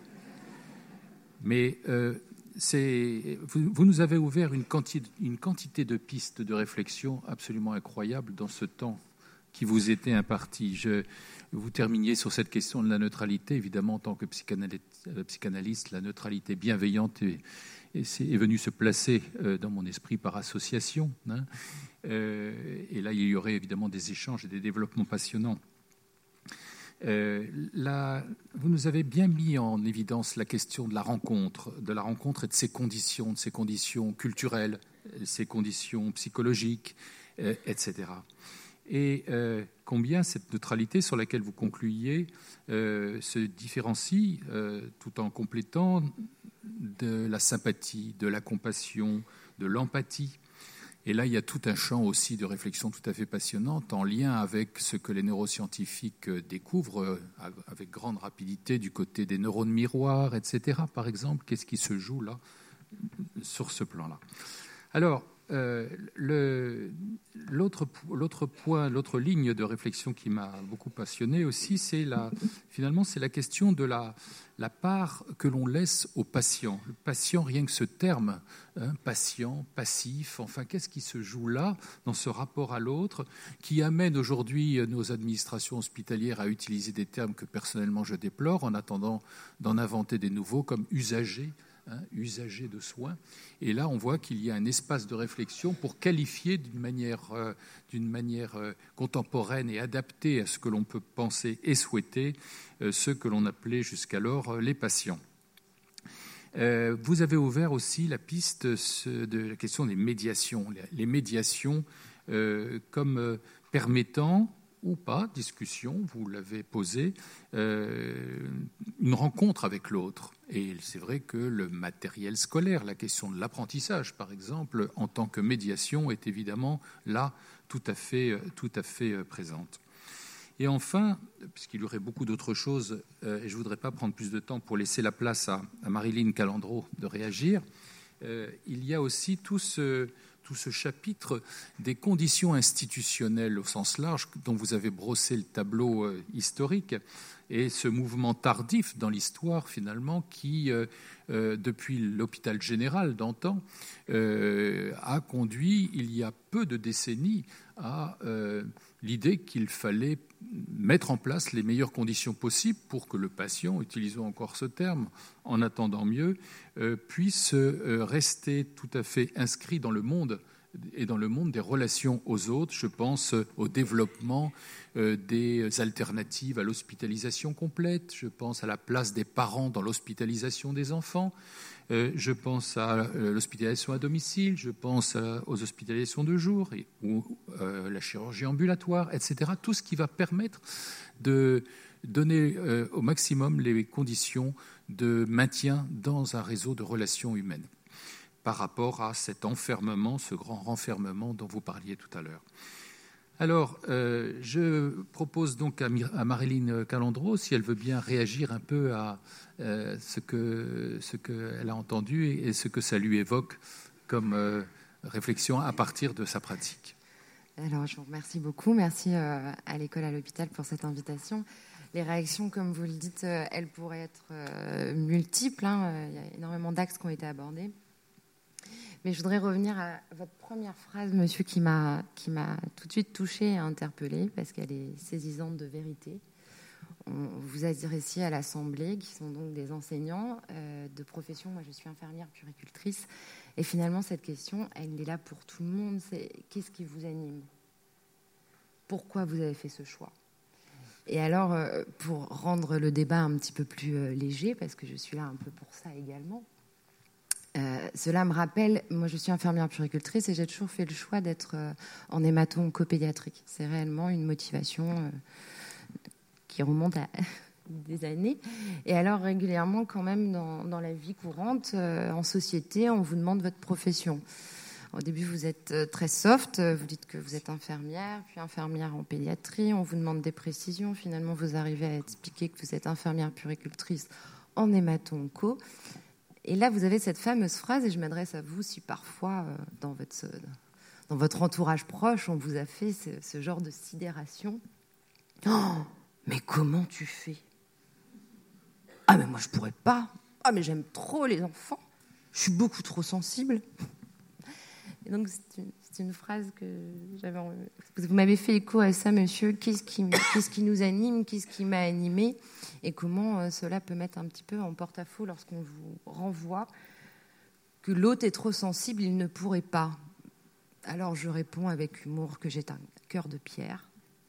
Mais euh, c'est, vous, vous nous avez ouvert une quantité, une quantité de pistes de réflexion absolument incroyables dans ce temps qui vous était imparti. Je, vous terminiez sur cette question de la neutralité. Évidemment, en tant que psychanalyste, la neutralité bienveillante est, est, est venue se placer dans mon esprit par association. Hein. Euh, et là, il y aurait évidemment des échanges et des développements passionnants. Euh, là, vous nous avez bien mis en évidence la question de la rencontre, de la rencontre et de ses conditions, de ses conditions culturelles, ses conditions psychologiques, euh, et cetera. Et euh, combien cette neutralité sur laquelle vous concluiez euh, se différencie euh, tout en complétant de la sympathie, de la compassion, de l'empathie. Et là, il y a tout un champ aussi de réflexion tout à fait passionnante en lien avec ce que les neuroscientifiques découvrent avec grande rapidité du côté des neurones miroirs, et cetera. Par exemple, qu'est-ce qui se joue là, sur ce plan-là ? Alors, euh, le, l'autre, l'autre point, l'autre ligne de réflexion qui m'a beaucoup passionné aussi, c'est la, finalement, c'est la question de la, la part que l'on laisse au patient. Le patient, rien que ce terme, hein, patient, passif, enfin, qu'est-ce qui se joue là, dans ce rapport à l'autre, qui amène aujourd'hui nos administrations hospitalières à utiliser des termes que personnellement je déplore, en attendant d'en inventer des nouveaux, comme usager, Hein, usager de soins. Et là, on voit qu'il y a un espace de réflexion pour qualifier d'une manière, euh, d'une manière euh, contemporaine et adaptée à ce que l'on peut penser et souhaiter, euh, ceux que l'on appelait jusqu'alors euh, les patients. Euh, vous avez ouvert aussi la piste de la question des médiations, les médiations euh, comme euh, permettant ou pas, discussion, vous l'avez posé, euh, une rencontre avec l'autre. Et c'est vrai que le matériel scolaire, la question de l'apprentissage, par exemple, en tant que médiation, est évidemment là tout à fait, tout à fait présente. Et enfin, puisqu'il y aurait beaucoup d'autres choses, euh, et je ne voudrais pas prendre plus de temps pour laisser la place à, à Marilyn Calandro de réagir, euh, il y a aussi tout ce... tout ce chapitre des conditions institutionnelles au sens large, dont vous avez brossé le tableau euh, historique, et ce mouvement tardif dans l'histoire, finalement, qui, euh, euh, depuis l'hôpital général d'antan, euh, a conduit, il y a peu de décennies, à euh, l'idée qu'il fallait mettre en place les meilleures conditions possibles pour que le patient, utilisons encore ce terme, en attendant mieux, euh, puisse euh, rester tout à fait inscrit dans le monde et dans le monde des relations aux autres. Je pense au développement euh, des alternatives à l'hospitalisation complète, je pense à la place des parents dans l'hospitalisation des enfants, euh, je pense à euh, l'hospitalisation à domicile, je pense à, aux hospitalisations de jour et, ou euh, la chirurgie ambulatoire, et cetera. Tout ce qui va permettre de donner euh, au maximum les conditions de maintien dans un réseau de relations humaines, par rapport à cet enfermement, ce grand renfermement dont vous parliez tout à l'heure. Alors, euh, je propose donc à, à Marilyn Calandro, si elle veut bien réagir un peu à euh, ce que ce qu'elle a entendu et, et ce que ça lui évoque comme euh, réflexion à partir de sa pratique. Alors, je vous remercie beaucoup. Merci euh, à l'école à l'hôpital pour cette invitation. Les réactions, comme vous le dites, euh, elles pourraient être euh, multiples. Hein. Il y a énormément d'axes qui ont été abordés. Mais je voudrais revenir à votre première phrase, monsieur, qui m'a, qui m'a tout de suite touchée et interpellée, parce qu'elle est saisissante de vérité. On vous adressiez à l'Assemblée, qui sont donc des enseignants euh, de profession. Moi, je suis infirmière puéricultrice. Et finalement, cette question, elle est là pour tout le monde. C'est qu'est-ce qui vous anime ? Pourquoi vous avez fait ce choix ? Et alors, euh, pour rendre le débat un petit peu plus euh, léger, parce que je suis là un peu pour ça également, Euh, cela me rappelle, moi je suis infirmière puéricultrice et j'ai toujours fait le choix d'être euh, en hémato-oncopédiatrique. C'est réellement une motivation euh, qui remonte à des années. Et alors régulièrement quand même dans, dans la vie courante, euh, en société, on vous demande votre profession. Au début vous êtes euh, très soft, vous dites que vous êtes infirmière, puis infirmière en pédiatrie, on vous demande des précisions, finalement vous arrivez à expliquer que vous êtes infirmière puéricultrice en hémato-onco. Et là, vous avez cette fameuse phrase, et je m'adresse à vous si parfois, euh, dans, votre, dans votre entourage proche, on vous a fait ce, ce genre de sidération. Oh, mais comment tu fais ? Ah, mais moi, je pourrais pas. Ah, mais j'aime trop les enfants. Je suis beaucoup trop sensible. Et donc, c'est une, c'est une phrase que j'avais... Vous m'avez fait écho à ça, monsieur. Qu'est-ce qui, qu'est-ce qui nous anime ? Qu'est-ce qui m'a animé ? Et comment euh, cela peut mettre un petit peu en porte-à-faux lorsqu'on vous renvoie que l'autre est trop sensible, il ne pourrait pas. Alors, je réponds avec humour que j'ai un cœur de pierre.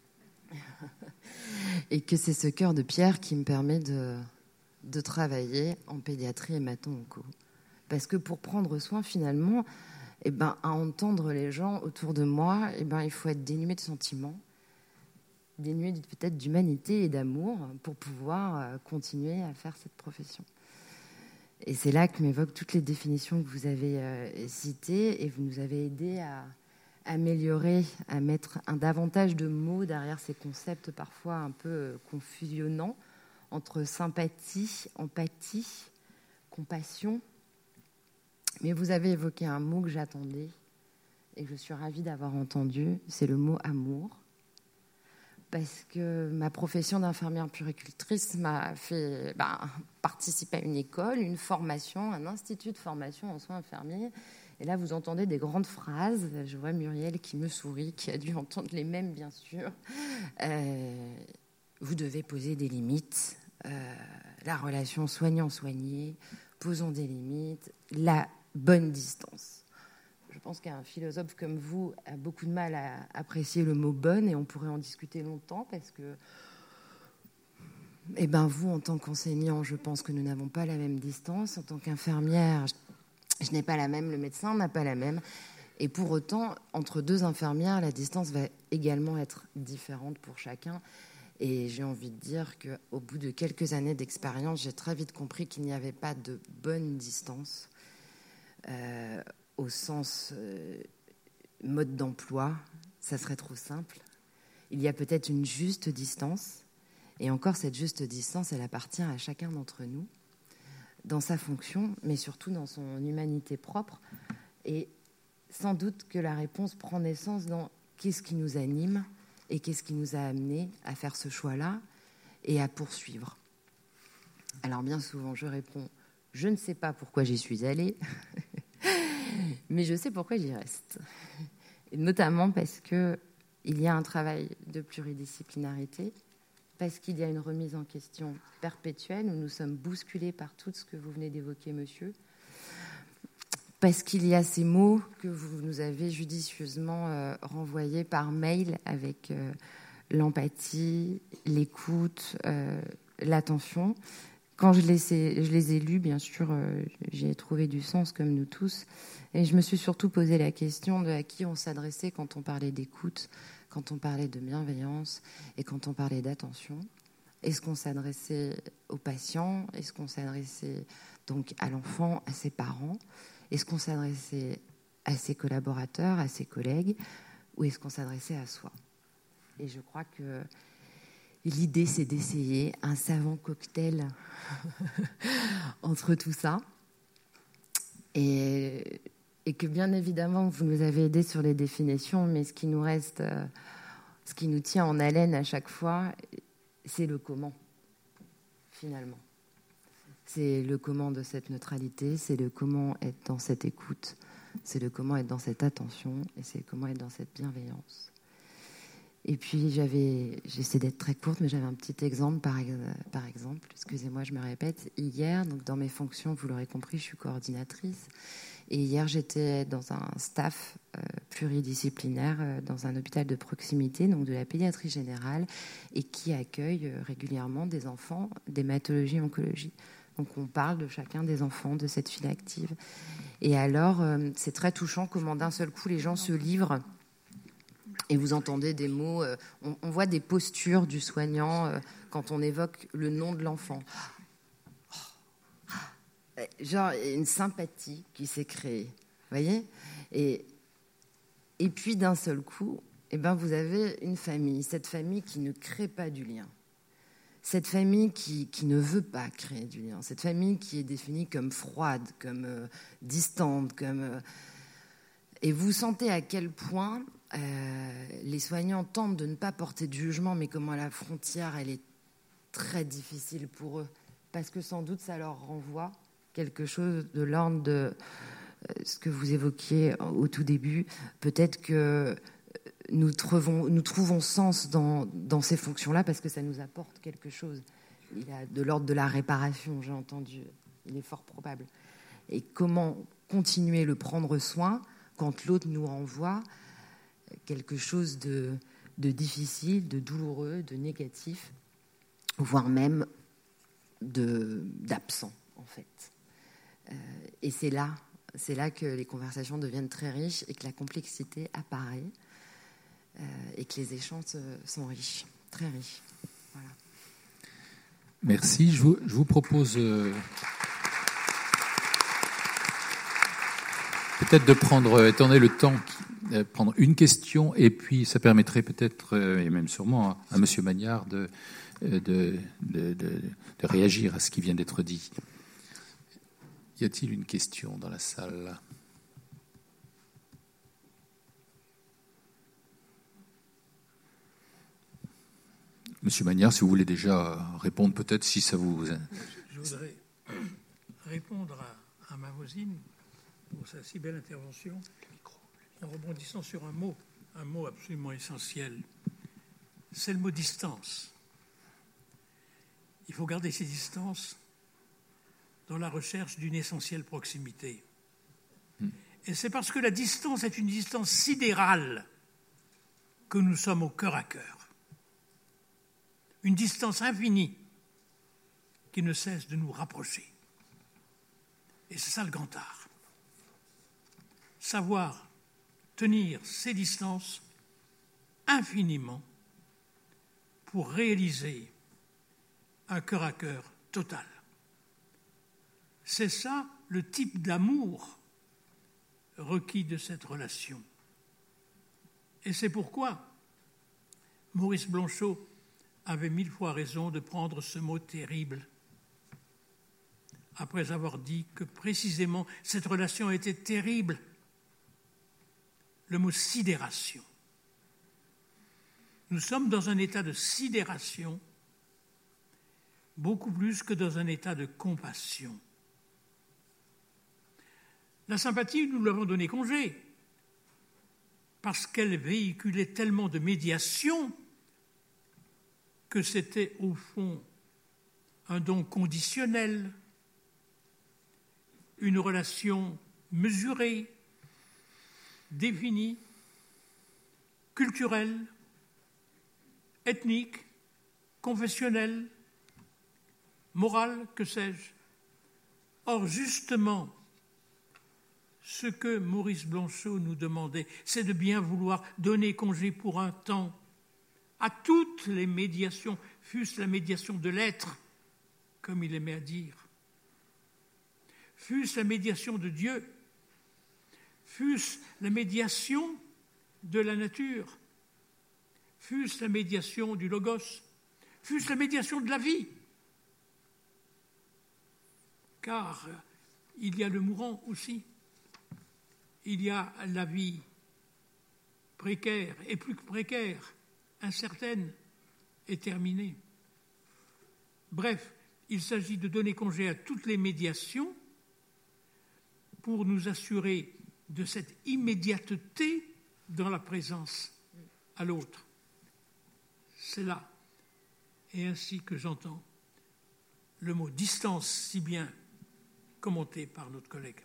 Et que c'est ce cœur de pierre qui me permet de, de travailler en pédiatrie hémato-onco. Parce que pour prendre soin, finalement... Eh ben, à entendre les gens autour de moi, eh ben, il faut être dénué de sentiments, dénué peut-être d'humanité et d'amour pour pouvoir continuer à faire cette profession. Et c'est là que m'évoquent toutes les définitions que vous avez euh, citées et vous nous avez aidé à améliorer, à mettre un davantage de mots derrière ces concepts parfois un peu confusionnants entre sympathie, empathie, compassion. Mais vous avez évoqué un mot que j'attendais et que je suis ravie d'avoir entendu, c'est le mot amour. Parce que ma profession d'infirmière puéricultrice m'a fait ben, participer à une école, une formation, un institut de formation en soins infirmiers. Et là, vous entendez des grandes phrases. Je vois Muriel qui me sourit, qui a dû entendre les mêmes, bien sûr. Euh, vous devez poser des limites. Euh, la relation soignant-soigné, posons des limites. La bonne distance. Je pense qu'un philosophe comme vous a beaucoup de mal à apprécier le mot « bonne » et on pourrait en discuter longtemps parce que, eh ben, vous, en tant qu'enseignant, je pense que nous n'avons pas la même distance. En tant qu'infirmière, je, je n'ai pas la même, le médecin n'a pas la même. Et pour autant, entre deux infirmières, la distance va également être différente pour chacun. Et j'ai envie de dire qu'au bout de quelques années d'expérience, j'ai très vite compris qu'il n'y avait pas de bonne distance. Euh, au sens euh, mode d'emploi, ça serait trop simple. Il y a peut-être une juste distance, et encore cette juste distance, elle appartient à chacun d'entre nous, dans sa fonction, mais surtout dans son humanité propre. Et sans doute que la réponse prend naissance dans qu'est-ce qui nous anime et qu'est-ce qui nous a amené à faire ce choix-là et à poursuivre. Alors bien souvent, je réponds « je ne sais pas pourquoi j'y suis allée, mais je sais pourquoi j'y reste ». Et notamment parce qu'il y a un travail de pluridisciplinarité, parce qu'il y a une remise en question perpétuelle où nous sommes bousculés par tout ce que vous venez d'évoquer, monsieur, parce qu'il y a ces mots que vous nous avez judicieusement euh, renvoyés par mail avec euh, l'empathie, l'écoute, euh, l'attention. Quand je les ai, je les ai lus, bien sûr, euh, j'y ai trouvé du sens, comme nous tous. Et je me suis surtout posé la question de à qui on s'adressait quand on parlait d'écoute, quand on parlait de bienveillance et quand on parlait d'attention. Est-ce qu'on s'adressait aux patients? Est-ce qu'on s'adressait donc à l'enfant, à ses parents? Est-ce qu'on s'adressait à ses collaborateurs, à ses collègues? Ou est-ce qu'on s'adressait à soi? Et je crois que l'idée, c'est d'essayer un savant cocktail entre tout ça. Et, et que bien évidemment, vous nous avez aidés sur les définitions, mais ce qui nous reste, euh, ce qui nous tient en haleine à chaque fois, c'est le comment, finalement. C'est le comment de cette neutralité, c'est le comment être dans cette écoute, c'est le comment être dans cette attention, et c'est le comment être dans cette bienveillance. Et puis, j'avais, j'essaie d'être très courte, mais j'avais un petit exemple, par, par exemple, excusez-moi, je me répète. Hier, donc dans mes fonctions, vous l'aurez compris, je suis coordinatrice. Et hier, j'étais dans un staff euh, pluridisciplinaire euh, dans un hôpital de proximité, donc de la pédiatrie générale, et qui accueille euh, régulièrement des enfants d'hématologie oncologie. Donc, on parle de chacun des enfants de cette file active. Et alors, euh, c'est très touchant comment d'un seul coup, les gens se livrent. Et vous entendez des mots, euh, on, on voit des postures du soignant euh, quand on évoque le nom de l'enfant. Genre une sympathie qui s'est créée, vous voyez, et, et puis d'un seul coup, eh ben, vous avez une famille, cette famille qui ne crée pas du lien, cette famille qui, qui ne veut pas créer du lien, cette famille qui est définie comme froide, comme euh, distante, comme... Euh, et vous sentez à quel point euh, les soignants tentent de ne pas porter de jugement, mais comment la frontière, elle est très difficile pour eux, parce que sans doute ça leur renvoie quelque chose de l'ordre de euh, ce que vous évoquiez au tout début. Peut-être que nous trouvons, nous trouvons sens dans, dans ces fonctions-là parce que ça nous apporte quelque chose. Il a de l'ordre de la réparation, j'ai entendu. Il est fort probable. Et comment continuer le prendre soin quand l'autre nous renvoie quelque chose de, de difficile, de douloureux, de négatif, voire même de, d'absent, en fait. Euh, et c'est là, c'est là que les conversations deviennent très riches et que la complexité apparaît euh, et que les échanges sont riches, très riches. Voilà. Merci. Je vous, je vous propose euh, peut-être de prendre, étant donné le temps, euh, prendre une question et puis ça permettrait peut-être, euh, et même sûrement, à, à Monsieur Magnard de, de, de, de, de réagir à ce qui vient d'être dit. Y a-t-il une question dans la salle? Monsieur Magnard, si vous voulez déjà répondre, peut-être si ça vous... Je voudrais répondre à, à ma voisine pour sa si belle intervention en rebondissant sur un mot, un mot absolument essentiel. C'est le mot distance. Il faut garder ces distances dans la recherche d'une essentielle proximité. Hmm. Et c'est parce que la distance est une distance sidérale que nous sommes au cœur à cœur. Une distance infinie qui ne cesse de nous rapprocher. Et c'est ça le grand art. Savoir tenir ces distances infiniment pour réaliser un cœur à cœur total. C'est ça le type d'amour requis de cette relation. Et c'est pourquoi Maurice Blanchot avait mille fois raison de prendre ce mot terrible, après avoir dit que précisément cette relation était terrible le mot sidération. Nous sommes dans un état de sidération beaucoup plus que dans un état de compassion. La sympathie, nous lui avons donné congé parce qu'elle véhiculait tellement de médiation que c'était au fond un don conditionnel, une relation mesurée, définie, culturelle, ethnique, confessionnelle, morale, que sais-je. Or, justement, ce que Maurice Blanchot nous demandait, c'est de bien vouloir donner congé pour un temps à toutes les médiations, fût-ce la médiation de l'être, comme il aimait à dire, fût-ce la médiation de Dieu, fût-ce la médiation de la nature, fût-ce la médiation du logos, fût-ce la médiation de la vie. Car il y a le mourant aussi. Il y a la vie précaire et plus que précaire, incertaine et terminée. Bref, il s'agit de donner congé à toutes les médiations pour nous assurer de cette immédiateté dans la présence à l'autre. C'est là, et ainsi que j'entends le mot distance si bien commenté par notre collègue.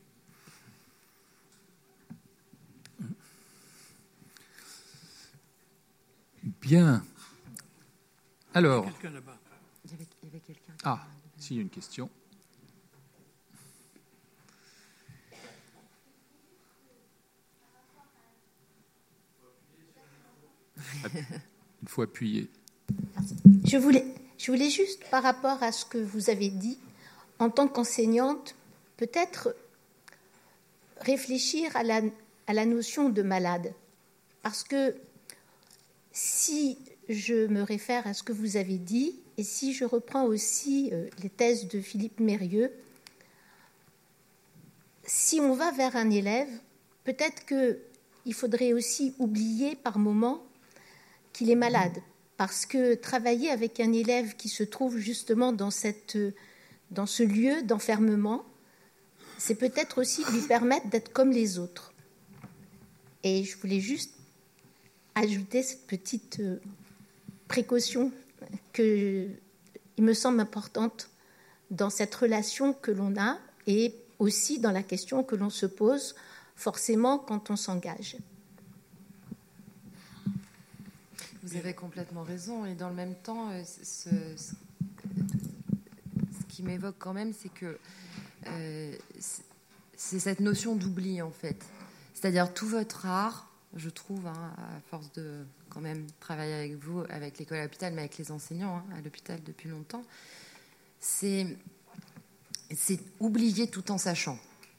Bien. Alors. Il y a quelqu'un là-bas. Il y avait, il y avait quelqu'un. Ah, s'il y a une question. Il faut appuyer. Je voulais, je voulais juste, par rapport à ce que vous avez dit, en tant qu'enseignante, peut-être réfléchir à la, à la notion de malade. Parce que si je me réfère à ce que vous avez dit, et si je reprends aussi euh, les thèses de Philippe Mérieux, si on va vers un élève, peut-être qu'il faudrait aussi oublier par moment qu'il est malade. Parce que travailler avec un élève qui se trouve justement dans, cette, dans ce lieu d'enfermement, c'est peut-être aussi lui permettre d'être comme les autres. Et je voulais juste ajouter cette petite précaution qui me semble importante dans cette relation que l'on a et aussi dans la question que l'on se pose forcément quand on s'engage. Vous avez complètement raison. Et dans le même temps, ce, ce, ce qui m'évoque quand même, c'est que euh, c'est cette notion d'oubli, en fait. C'est-à-dire tout votre art, je trouve, hein, à force de quand même travailler avec vous, avec l'école à l'hôpital, mais avec les enseignants hein, à l'hôpital depuis longtemps, c'est, c'est oublier tout en sachant.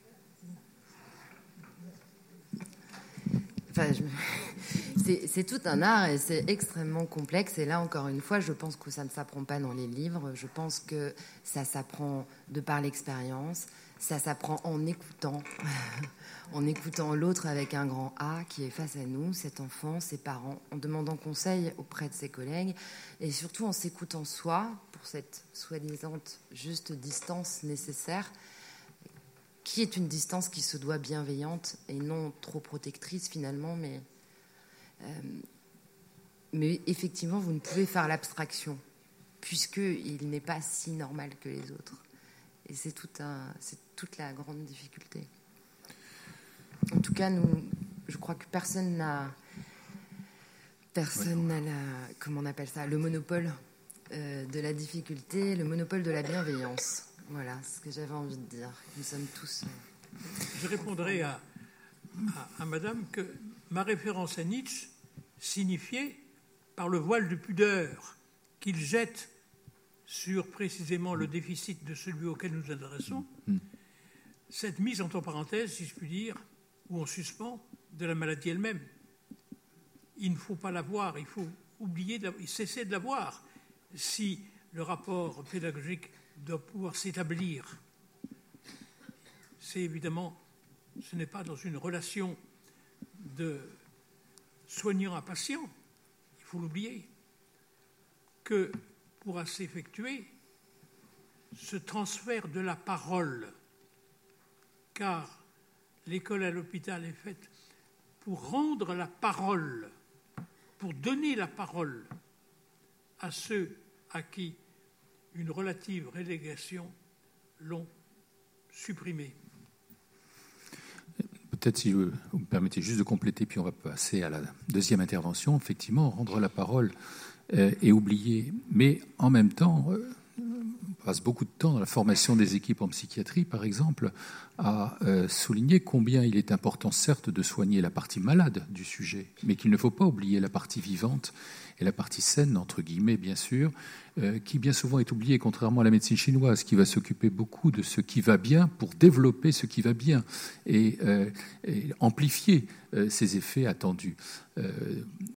Enfin, je... c'est, c'est tout un art et c'est extrêmement complexe. Et là, encore une fois, je pense que ça ne s'apprend pas dans les livres. Je pense que ça s'apprend de par l'expérience. Ça s'apprend en écoutant, en écoutant l'autre avec un grand A qui est face à nous, cet enfant, ses parents, en demandant conseil auprès de ses collègues et surtout en s'écoutant soi pour cette soi-disant juste distance nécessaire, qui est une distance qui se doit bienveillante et non trop protectrice finalement, mais, euh, mais effectivement, vous ne pouvez faire l'abstraction puisqu'il n'est pas si normal que les autres. Et c'est, tout un, c'est toute la grande difficulté. En tout cas, nous, je crois que personne n'a, personne n'a la, comment on appelle ça, le monopole euh, de la difficulté, le monopole de la bienveillance. Voilà ce que j'avais envie de dire. Nous sommes tous. Euh... Je répondrai à, à, à Madame que ma référence à Nietzsche signifiait, par le voile de pudeur qu'il jette sur précisément le déficit de celui auquel nous nous adressons, mmh. cette mise entre parenthèses, si je puis dire, ou en suspens, de la maladie elle-même. Il ne faut pas la voir, il faut oublier, de la, cesser de la voir si le rapport pédagogique doit pouvoir s'établir. C'est évidemment, ce n'est pas dans une relation de soignant à patient, il faut l'oublier, que pourra s'effectuer ce transfert de la parole, car l'école à l'hôpital est faite pour rendre la parole, pour donner la parole à ceux à qui une relative relégation l'ont supprimée. Peut-être si vous me permettez juste de compléter, puis on va passer à la deuxième intervention. Effectivement, rendre la parole euh, et oublier, mais en même temps, euh, on passe beaucoup de temps dans la formation des équipes en psychiatrie, par exemple, à euh, souligner combien il est important, certes, de soigner la partie malade du sujet, mais qu'il ne faut pas oublier la partie vivante et la partie saine, entre guillemets, bien sûr, euh, qui bien souvent est oubliée, contrairement à la médecine chinoise, qui va s'occuper beaucoup de ce qui va bien pour développer ce qui va bien et, euh, et amplifier euh, ses effets attendus. Euh,